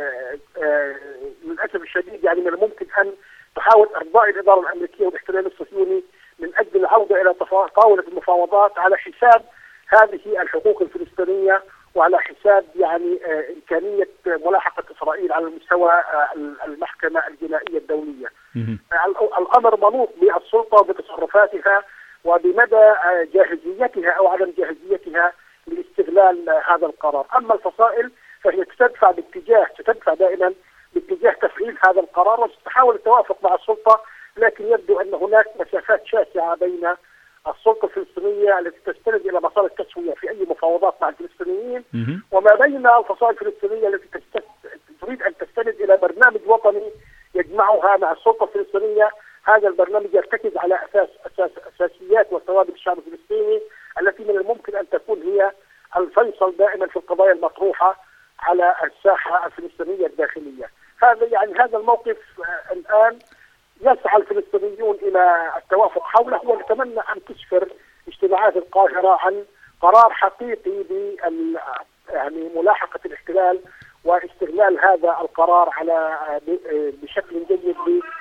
للأسف الشديد يعني من الممكن أن تحاول إرضاء الإدارة الأمريكية والاحتلال الصهيوني من أجل العودة إلى طاولة المفاوضات على حساب هذه الحقوق الفلسطينية وعلى حساب يعني إمكانية ملاحقة إسرائيل على مستوى المحكمة الجنائية الدولية. الأمر منوط بالسلطة وبتصرفاتها وبمدى جاهزيتها أو عدم جاهزيتها لاستغلال هذا القرار. أما الفصائل فهي ستدفع دائما باتجاه تفعيل هذا القرار وستحاول التوافق مع السلطة، لكن يبدو أن هناك مسافات شاسعة بين السلطة الفلسطينية التي تستند إلى مسار التسوية في أي مفاوضات مع الفلسطينيين وما بين الفصائل الفلسطينية التي تريد أن تستند إلى برنامج وطني يجمعها مع السلطة الفلسطينية. هذا البرنامج يرتكز على أساسيات وثوابت الشعب الفلسطيني التي من الممكن أن تكون هي الفيصل دائما في القضايا المطروحة على الساحة الفلسطينية الداخلية. هذا الموقف الآن يسعى الفلسطينيون إلى التوافق حوله، ونتمنى أن تسفر اجتماعات القاهرة عن قرار حقيقي يعني ملاحقة الاحتلال واستغلال هذا القرار على بشكل جيد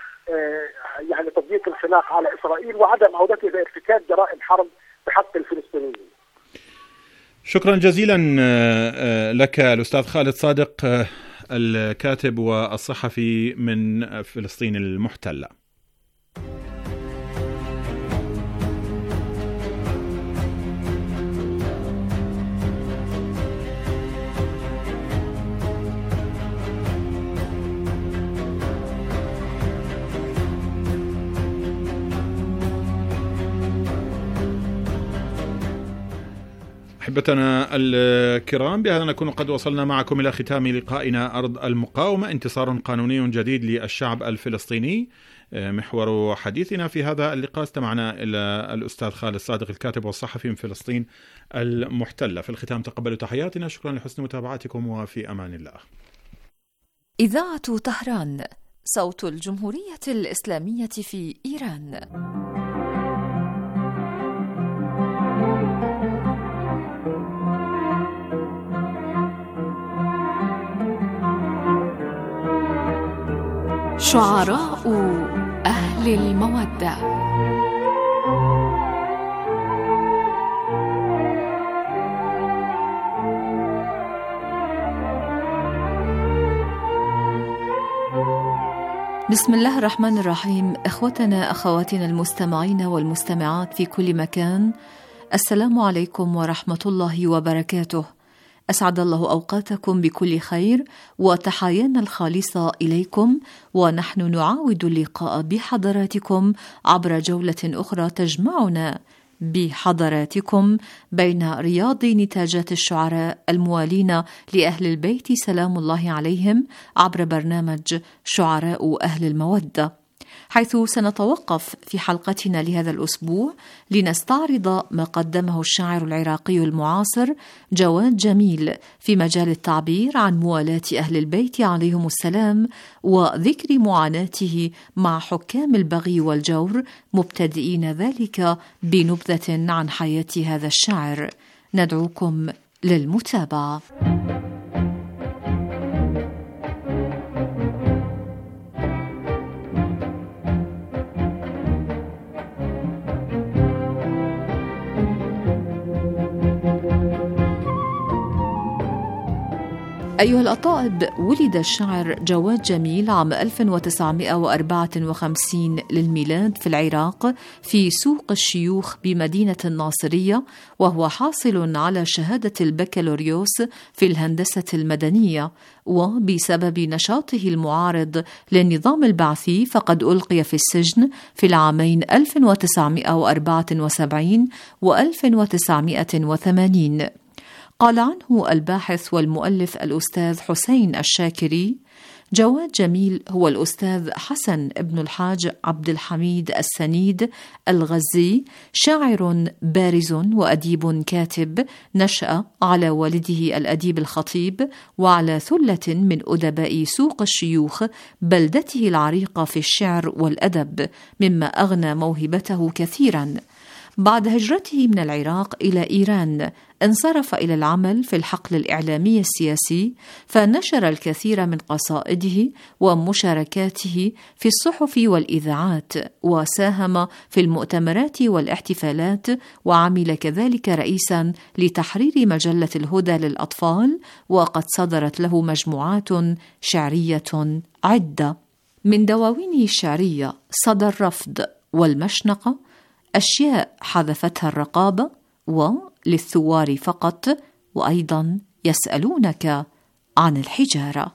يعني تضييق الخناق على إسرائيل وعدم عودته لارتكاب جرائم حرب بحق الفلسطينيين. شكرا جزيلا لك الأستاذ خالد صادق، الكاتب والصحفي من فلسطين المحتلة. أحبتنا الكرام، بهذا نكون قد وصلنا معكم إلى ختام لقائنا أرض المقاومة، انتصار قانوني جديد للشعب الفلسطيني. محور حديثنا في هذا اللقاء استمعنا إلى الأستاذ خالد صادق الكاتب والصحفي من فلسطين المحتلة. في الختام تقبلوا تحياتنا، شكرا لحسن متابعتكم وفي أمان الله. إذاعة طهران، صوت الجمهورية الإسلامية في إيران. شعراء أهل المودة. بسم الله الرحمن الرحيم. إخوتنا أخواتنا المستمعين والمستمعات في كل مكان، السلام عليكم ورحمة الله وبركاته. أسعد الله أوقاتكم بكل خير، وتحايانا الخالصة إليكم، ونحن نعاود اللقاء بحضراتكم عبر جولة أخرى تجمعنا بحضراتكم بين رياض نتاجات الشعراء الموالين لأهل البيت سلام الله عليهم عبر برنامج شعراء أهل المودة، حيث سنتوقف في حلقتنا لهذا الأسبوع لنستعرض ما قدمه الشاعر العراقي المعاصر جواد جميل في مجال التعبير عن موالاة أهل البيت عليهم السلام، وذكر معاناته مع حكام البغي والجور، مبتدئين ذلك بنبذة عن حياة هذا الشاعر. ندعوكم للمتابعة. أيها الأطائب، ولد الشاعر جواد جميل عام 1954 للميلاد في العراق في سوق الشيوخ بمدينة الناصرية، وهو حاصل على شهادة البكالوريوس في الهندسة المدنية، وبسبب نشاطه المعارض للنظام البعثي فقد ألقي في السجن في العامين 1974 و1980. قال عنه الباحث والمؤلف الأستاذ حسين الشاكري: جواد جميل هو الأستاذ حسن ابن الحاج عبد الحميد السنيد الغزي، شاعر بارز وأديب كاتب، نشأ على والده الأديب الخطيب وعلى ثلة من أدباء سوق الشيوخ بلدته العريقة في الشعر والأدب، مما أغنى موهبته كثيرا. بعد هجرته من العراق إلى إيران انصرف إلى العمل في الحقل الإعلامي السياسي، فنشر الكثير من قصائده ومشاركاته في الصحف والإذاعات، وساهم في المؤتمرات والاحتفالات، وعمل كذلك رئيسا لتحرير مجلة الهدى للأطفال، وقد صدرت له مجموعات شعرية عدة. من دواوينه الشعرية صدر رفض والمشنقة، أشياء حذفتها الرقابة، وللثوار فقط، وأيضا يسألونك عن الحجارة.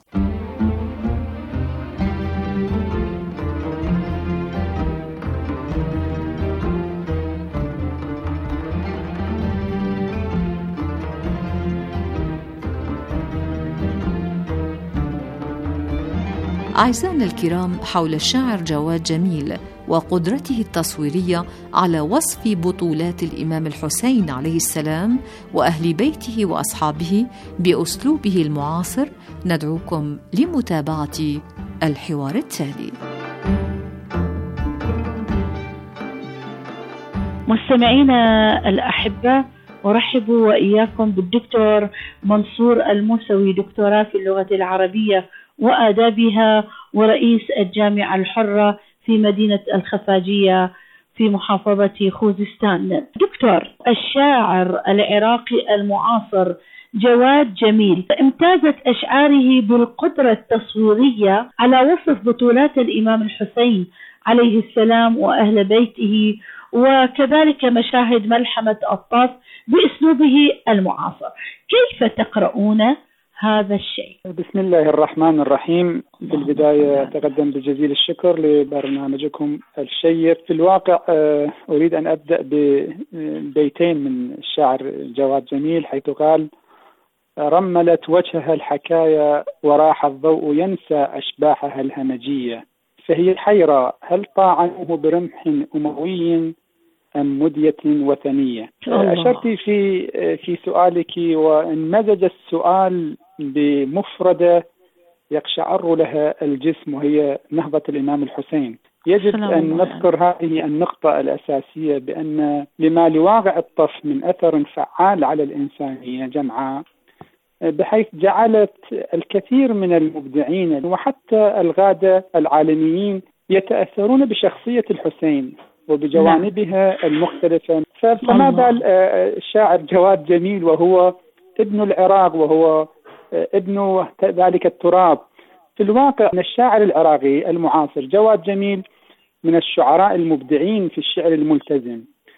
أعزائنا الكرام، حول الشاعر جواد جميل وقدرته التصويرية على وصف بطولات الإمام الحسين عليه السلام وأهل بيته وأصحابه بأسلوبه المعاصر، ندعوكم لمتابعة الحوار التالي. مستمعينا الأحبة، أرحب وإياكم بالدكتور منصور الموسوي، دكتوراه في اللغة العربية وآدابها، ورئيس الجامعة الحرة في مدينة الخفاجية في محافظة خوزستان. دكتور، الشاعر العراقي المعاصر جواد جميل امتازت أشعاره بالقدرة التصويرية على وصف بطولات الإمام الحسين عليه السلام وأهل بيته، وكذلك مشاهد ملحمة الطاس بأسلوبه المعاصر. كيف تقرؤون هذا الشيء؟ بسم الله الرحمن الرحيم. في البداية أتقدم بجزيل الشكر لبرنامجكم الشيق. في الواقع أريد أن أبدأ ببيتين من الشاعر جواد جميل، حيث قال: رملت وجهها الحكايا وراح الضوء ينسى أشباحها الهمجية، فهي الحيرة هل طاعنوه برمح أموي أم مدية وثنية. أشرت في سؤالك، وانمزج السؤال بمفردة يقشعر لها الجسم، وهي نهضة الإمام الحسين. يجب أن نذكر هذه النقطة الأساسية، بأن لما لواقع الطف من أثر فعال على الإنسانية جمعاء، بحيث جعلت الكثير من المبدعين وحتى الغادة العالميين يتأثرون بشخصية الحسين وبجوانبها المختلفة. فما بال الشاعر جواد جميل وهو ابن العراق وهو ابن ذلك التراب. في الواقع أن الشاعر العراقي المعاصر جواد جميل من الشعراء المبدعين في الشعر الملتزم،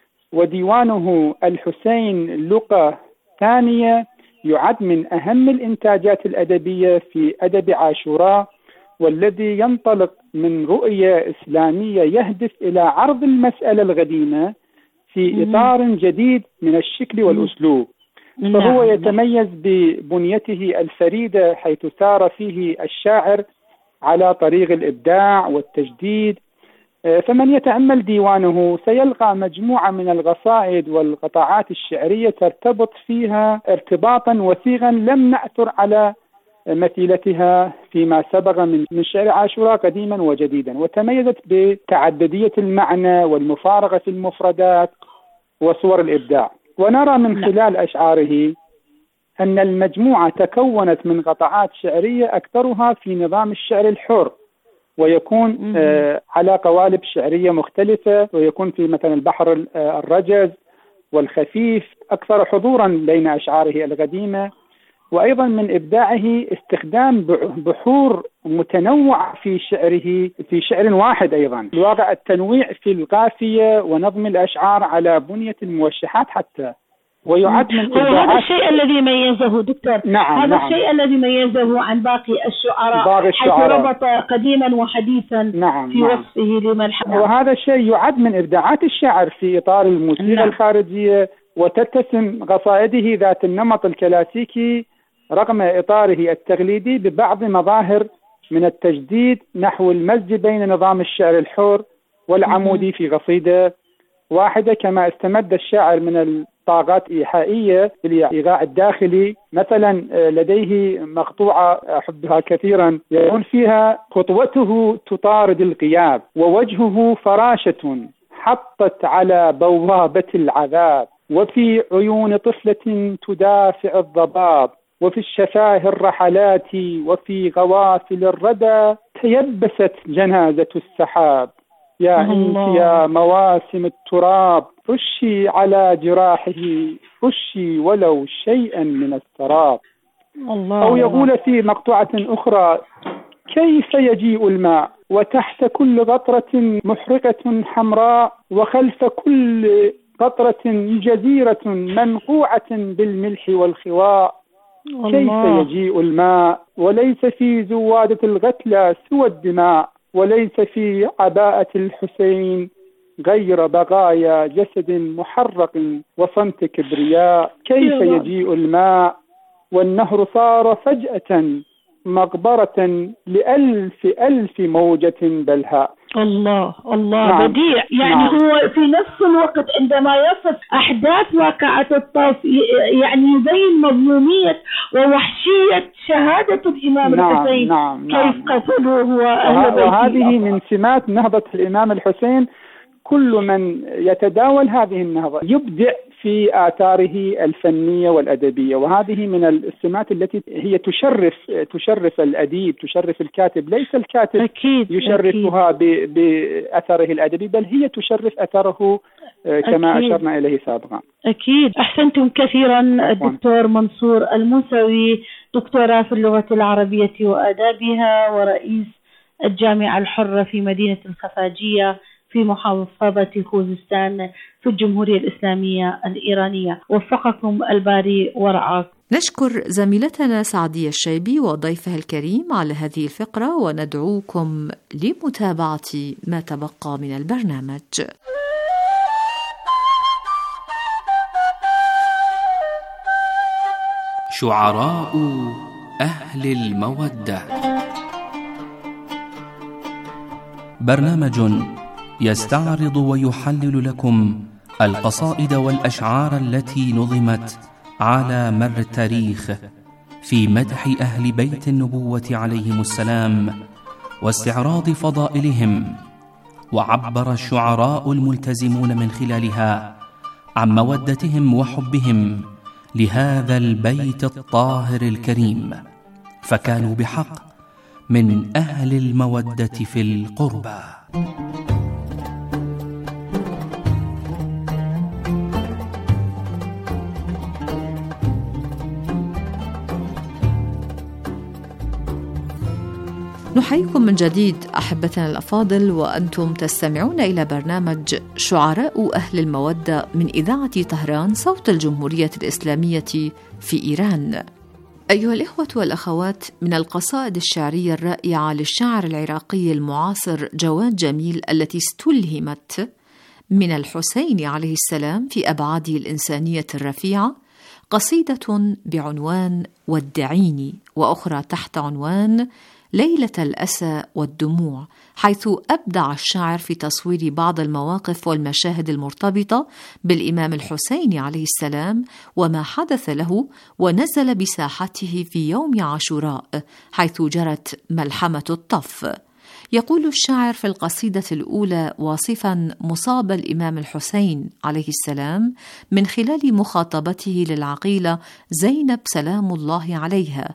وديوانه الحسين لقى ثانية يعد من أهم الإنتاجات الأدبية في أدب عاشوراء، والذي ينطلق من رؤية إسلامية يهدف إلى عرض المسألة القديمة في إطار جديد من الشكل والأسلوب. فهو يتميز ببنيته الفريدة، حيث سار فيه الشاعر على طريق الإبداع والتجديد. فمن يتأمل ديوانه سيلقى مجموعة من القصائد والقطاعات الشعرية ترتبط فيها ارتباطا وثيقا لم نعثر على مثيلتها فيما سبق من شعر عاشوراء قديما وجديدا، وتميزت بتعددية المعنى والمفارقة في المفردات وصور الإبداع. ونرى من خلال أشعاره أن المجموعة تكونت من قطعات شعرية أكثرها في نظام الشعر الحر، ويكون على قوالب شعرية مختلفة، ويكون في مثلا البحر الرجز والخفيف أكثر حضورا بين أشعاره القديمة. وأيضا من إبداعه استخدام بحور متنوعة في شعره في شعر واحد. أيضا الواقع التنويع في القافية ونظم الأشعار على بنية الموشحات حتى، ويعد من هذا الشيء الذي ميزه دكتور. هذا الشيء الذي ميزه عن باقي الشعراء، حيث ربط قديما وحديثا في وصفه لملحمة. وهذا الشيء يعد من إبداعات الشعر في إطار الموسيقى الخارجية، وتتسم قصائده ذات النمط الكلاسيكي رغم إطاره التقليدي ببعض مظاهر من التجديد نحو المزج بين نظام الشعر الحر والعمودي في قصيدة واحدة. كما استمد الشاعر من الطاقات إيحائية في الإيقاع الداخلي. مثلا لديه مقطوعة أحبها كثيرا يقول فيها: خطوته تطارد القياب ووجهه فراشة حطت على بوابة العذاب، وفي عيون طفلة تدافع الضباب، وفي الشفاه الرحلات، وفي غوافل الردى تيبست جنازة السحاب. يا أنت يا مواسم التراب رشي على جراحه، رشي ولو شيئا من السراب. أو يقول في مقطوعة أخرى: كيف يجيء الماء وتحت كل قطرة محرقة حمراء، وخلف كل قطرة جزيرة منقوعة بالملح والخواء. كيف يجيء الماء وليس في زوادة القتلى سوى الدماء، وليس في عباءة الحسين غير بقايا جسد محرق وصمت كبرياء. كيف يجيء الماء والنهر صار فجأة مقبرة لألف ألف موجة بلهاء. الله بديع. يعني هو في نفس الوقت عندما يصف أحداث واقعة الطف يعني يبين مظلومية ووحشية شهادة الإمام الحسين. كيف قتلوه وأهل بيته. وهذه من سمات نهضة الإمام الحسين. كل من يتداول هذه النهضة يبدع في آثاره الفنية والأدبية، وهذه من السمات التي هي تشرف الأديب، تشرف الكاتب. ليس الكاتب يشرفها بأثره الأدبي، بل هي تشرف أثره كما أشرنا إليه سابقا. أكيد. أحسنتم كثيرا الدكتور منصور الموسوي، دكتوراه في اللغة العربية وآدابها ورئيس الجامعة الحرة في مدينة الخفاجية في محافظة خوزستان في الجمهورية الإسلامية الإيرانية. وفقكم الباري ورعاك. نشكر زميلتنا سعدية الشيبي وضيفها الكريم على هذه الفقرة، وندعوكم لمتابعة ما تبقى من البرنامج. شعراء أهل المودة، برنامج يستعرض ويحلل لكم القصائد والأشعار التي نظمت على مر التاريخ في مدح أهل بيت النبوة عليهم السلام واستعراض فضائلهم. وعبر الشعراء الملتزمون من خلالها عن مودتهم وحبهم لهذا البيت الطاهر الكريم، فكانوا بحق من أهل المودة في القربى. نحييكم من جديد أحبتنا الأفاضل، وأنتم تستمعون إلى برنامج شعراء أهل المودة من إذاعة طهران صوت الجمهورية الإسلامية في إيران. أيها الإخوة والأخوات، من القصائد الشعرية الرائعة للشاعر العراقي المعاصر جواد جميل التي استلهمت من الحسين عليه السلام في أبعاده الإنسانية الرفيعة قصيدة بعنوان ودعيني، وأخرى تحت عنوان ليلة الأسى والدموع، حيث أبدع الشاعر في تصوير بعض المواقف والمشاهد المرتبطة بالإمام الحسين عليه السلام وما حدث له، ونزل بساحته في يوم عاشوراء حيث جرت ملحمة الطف. يقول الشاعر في القصيدة الأولى واصفا مصاب الإمام الحسين عليه السلام من خلال مخاطبته للعقيلة زينب سلام الله عليها: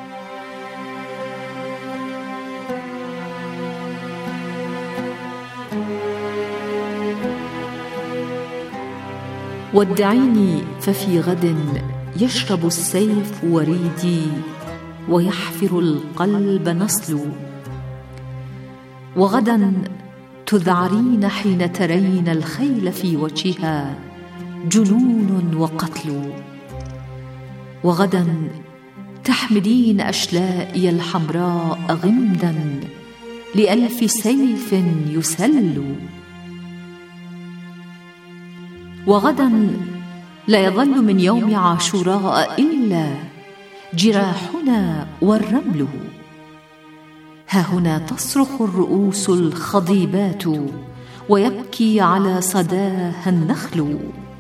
ودعيني ففي غد يشرب السيف وريدي ويحفر القلب نصل، وغدا تذعرين حين ترين الخيل في وجهها جنون وقتل، وغدا تحملين أشلائي الحمراء غمدا لألف سيف يسل، وغدا لا يظل من يوم عاشوراء إلا جراحنا والرمل، ها هنا تصرخ الرؤوس الخضيبات ويبكي على صداها النخل،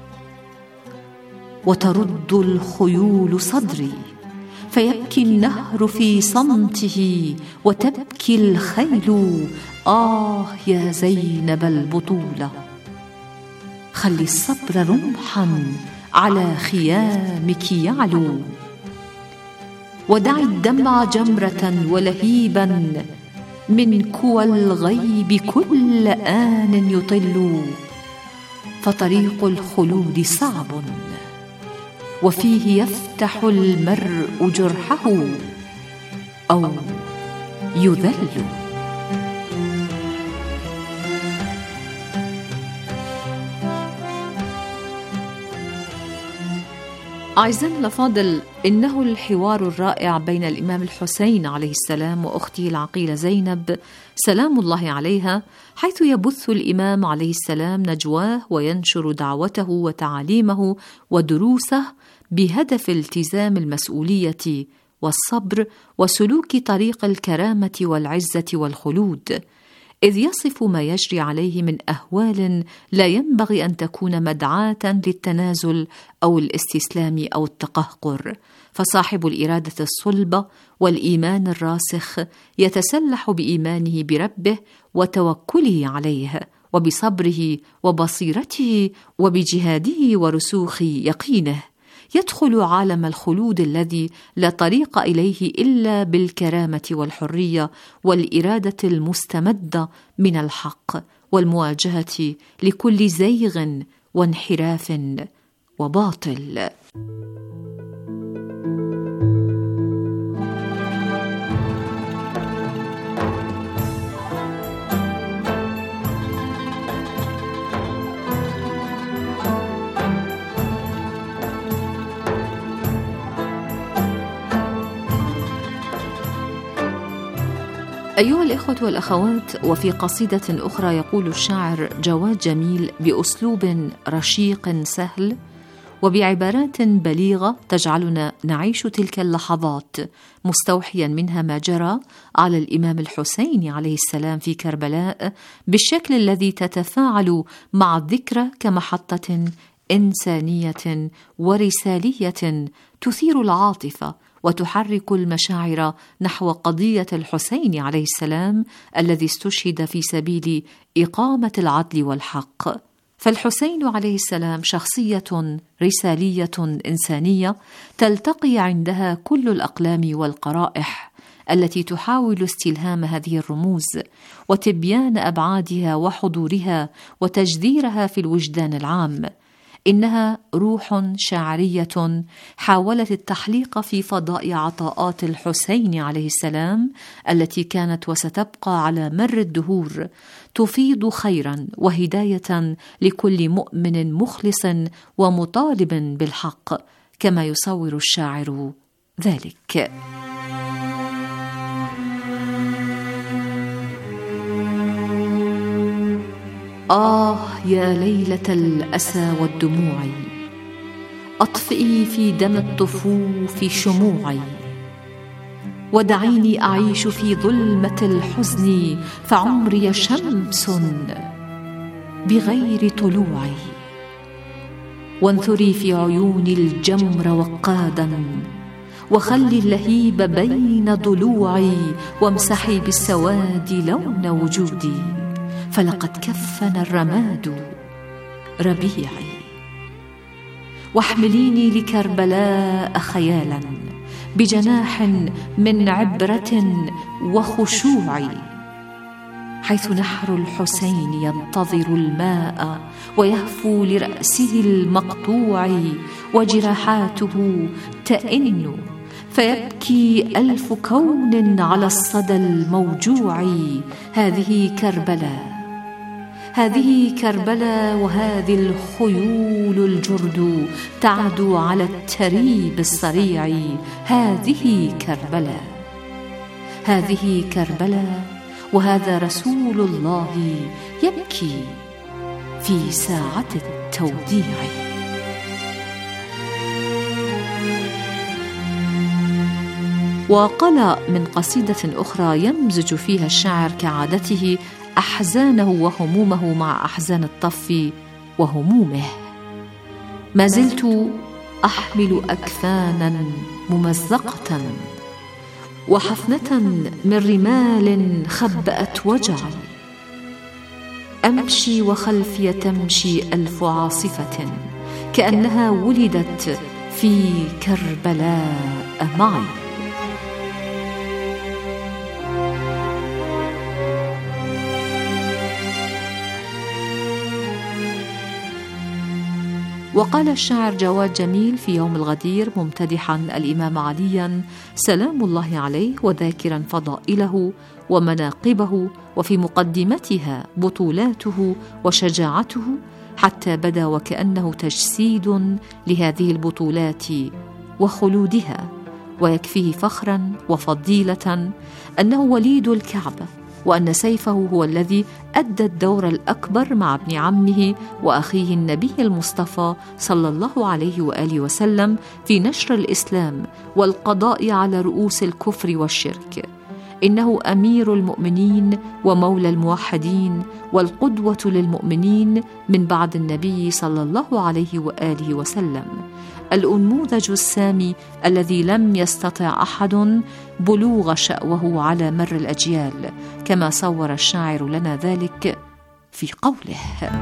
وترد الخيول صدري فيبكي النهر في صمته، وتبكي الخيل يا زينب البطولة، خلي الصبر رمحا على خيامك يعلو، ودعي الدمع جمرة ولهيبا من كوى الغيب كل آن يطل، فطريق الخلود صعب وفيه يفتح المرء جرحه أو يذل. أعزائي الأفاضل، إنه الحوار الرائع بين الإمام الحسين عليه السلام وأخته العقيلة زينب سلام الله عليها، حيث يبث الإمام عليه السلام نجواه وينشر دعوته وتعاليمه ودروسه بهدف التزام المسؤولية والصبر وسلوك طريق الكرامة والعزة والخلود، إذ يصف ما يجري عليه من أهوال لا ينبغي أن تكون مدعاة للتنازل أو الاستسلام أو التقهقر، فصاحب الإرادة الصلبة والإيمان الراسخ يتسلح بإيمانه بربه وتوكله عليه، وبصبره وبصيرته وبجهاده ورسوخ يقينه يدخل عالم الخلود الذي لا طريق إليه إلا بالكرامة والحرية والإرادة المستمدة من الحق والمواجهة لكل زيغ وانحراف وباطل. أيها الإخوة والأخوات، وفي قصيدة أخرى يقول الشاعر جواد جميل بأسلوب رشيق سهل وبعبارات بليغة تجعلنا نعيش تلك اللحظات، مستوحيا منها ما جرى على الإمام الحسين عليه السلام في كربلاء بالشكل الذي تتفاعل مع الذكرى كمحطة إنسانية ورسالية تثير العاطفة وتحرك المشاعر نحو قضية الحسين عليه السلام الذي استشهد في سبيل إقامة العدل والحق. فالحسين عليه السلام شخصية رسالية إنسانية تلتقي عندها كل الأقلام والقرائح التي تحاول استلهام هذه الرموز وتبيان أبعادها وحضورها وتجذيرها في الوجدان العام. إنها روح شاعرية حاولت التحليق في فضاء عطاءات الحسين عليه السلام التي كانت وستبقى على مر الدهور تفيض خيرا وهداية لكل مؤمن مخلص ومطالب بالحق، كما يصور الشاعر ذلك. يا ليلة الأسى والدموع، أطفئي في دم الطفوف شموعي، ودعيني أعيش في ظلمة الحزن، فعمري شمس بغير طلوعي. وانثري في عيوني الجمر وقادا، وخلي اللهيب بين ضلوعي، وامسحي بالسواد لون وجودي، فلقد كفنا الرماد ربيعي. واحمليني لكربلاء خيالا بجناح من عبرة وخشوع، حيث نحر الحسين ينتظر الماء ويهفو لرأسه المقطوع، وجراحاته تئن فيبكي ألف كون على الصدى الموجوع. هذه كربلاء، هذه كربلاء، وهذه الخيول الجرد تعدو على التريب الصريع. هذه كربلاء، هذه كربلاء، وهذا رسول الله يبكي في ساعة التوديع. وقال من قصيدة أخرى يمزج فيها الشاعر كعادته أحزانه وهمومه مع أحزان الطف وهمومه: ما زلت أحمل أكفانا ممزقة، وحفنة من رمال خبأت وجعي، أمشي وخلفي تمشي ألف عاصفة، كأنها ولدت في كربلاء معي. وقال الشاعر جواد جميل في يوم الغدير ممتدحا الإمام عليا سلام الله عليه وذاكرا فضائله ومناقبه، وفي مقدمتها بطولاته وشجاعته، حتى بدا وكأنه تجسيد لهذه البطولات وخلودها. ويكفيه فخرا وفضيلة أنه وليد الكعبة، وأن سيفه هو الذي أدى الدور الأكبر مع ابن عمه وأخيه النبي المصطفى صلى الله عليه وآله وسلم في نشر الإسلام والقضاء على رؤوس الكفر والشرك. إنه أمير المؤمنين ومولى الموحدين والقدوة للمؤمنين من بعد النبي صلى الله عليه وآله وسلم، الأنموذج السامي الذي لم يستطع أحد بلوغ شأوه على مر الأجيال، كما صور الشاعر لنا ذلك في قوله: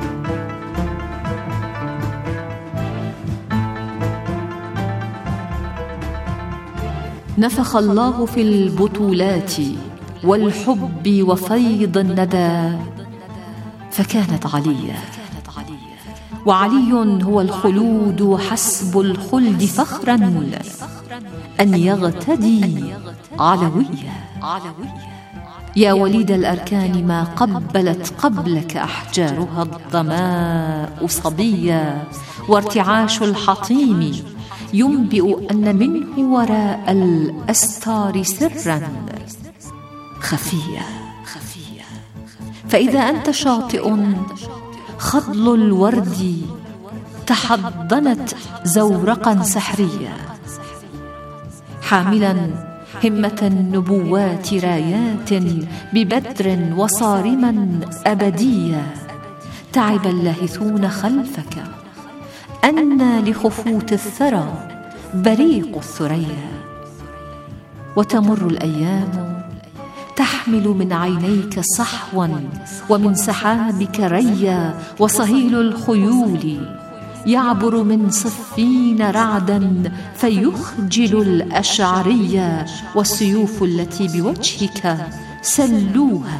نفخ الله في البطولات والحب وفيض الندى، فكانت عليا، وعلي هو الخلود وحسب الخلد فخرا أن يغتدي علويا. يا وليد الأركان ما قبلت قبلك أحجارها الظماء صبيا، وارتعاش الحطيم ينبئ أن منه وراء الأستار سرا خفيا. فإذا أنت شاطئ خضل الورد تحضنت زورقا سحريا، حاملا همة النبوات رايات ببدر وصارما أبديا، تعب اللاهثون خلفك أن لخفوت الثرى بريق الثريا. وتمر الأيام تحمل من عينيك صحوا ومن سحابك ريا، وصهيل الخيول يعبر من صفين رعدا فيخجل الأشعرية، والسيوف التي بوجهك سلوها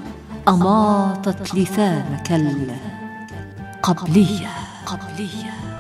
أماطت لثامك القبلية.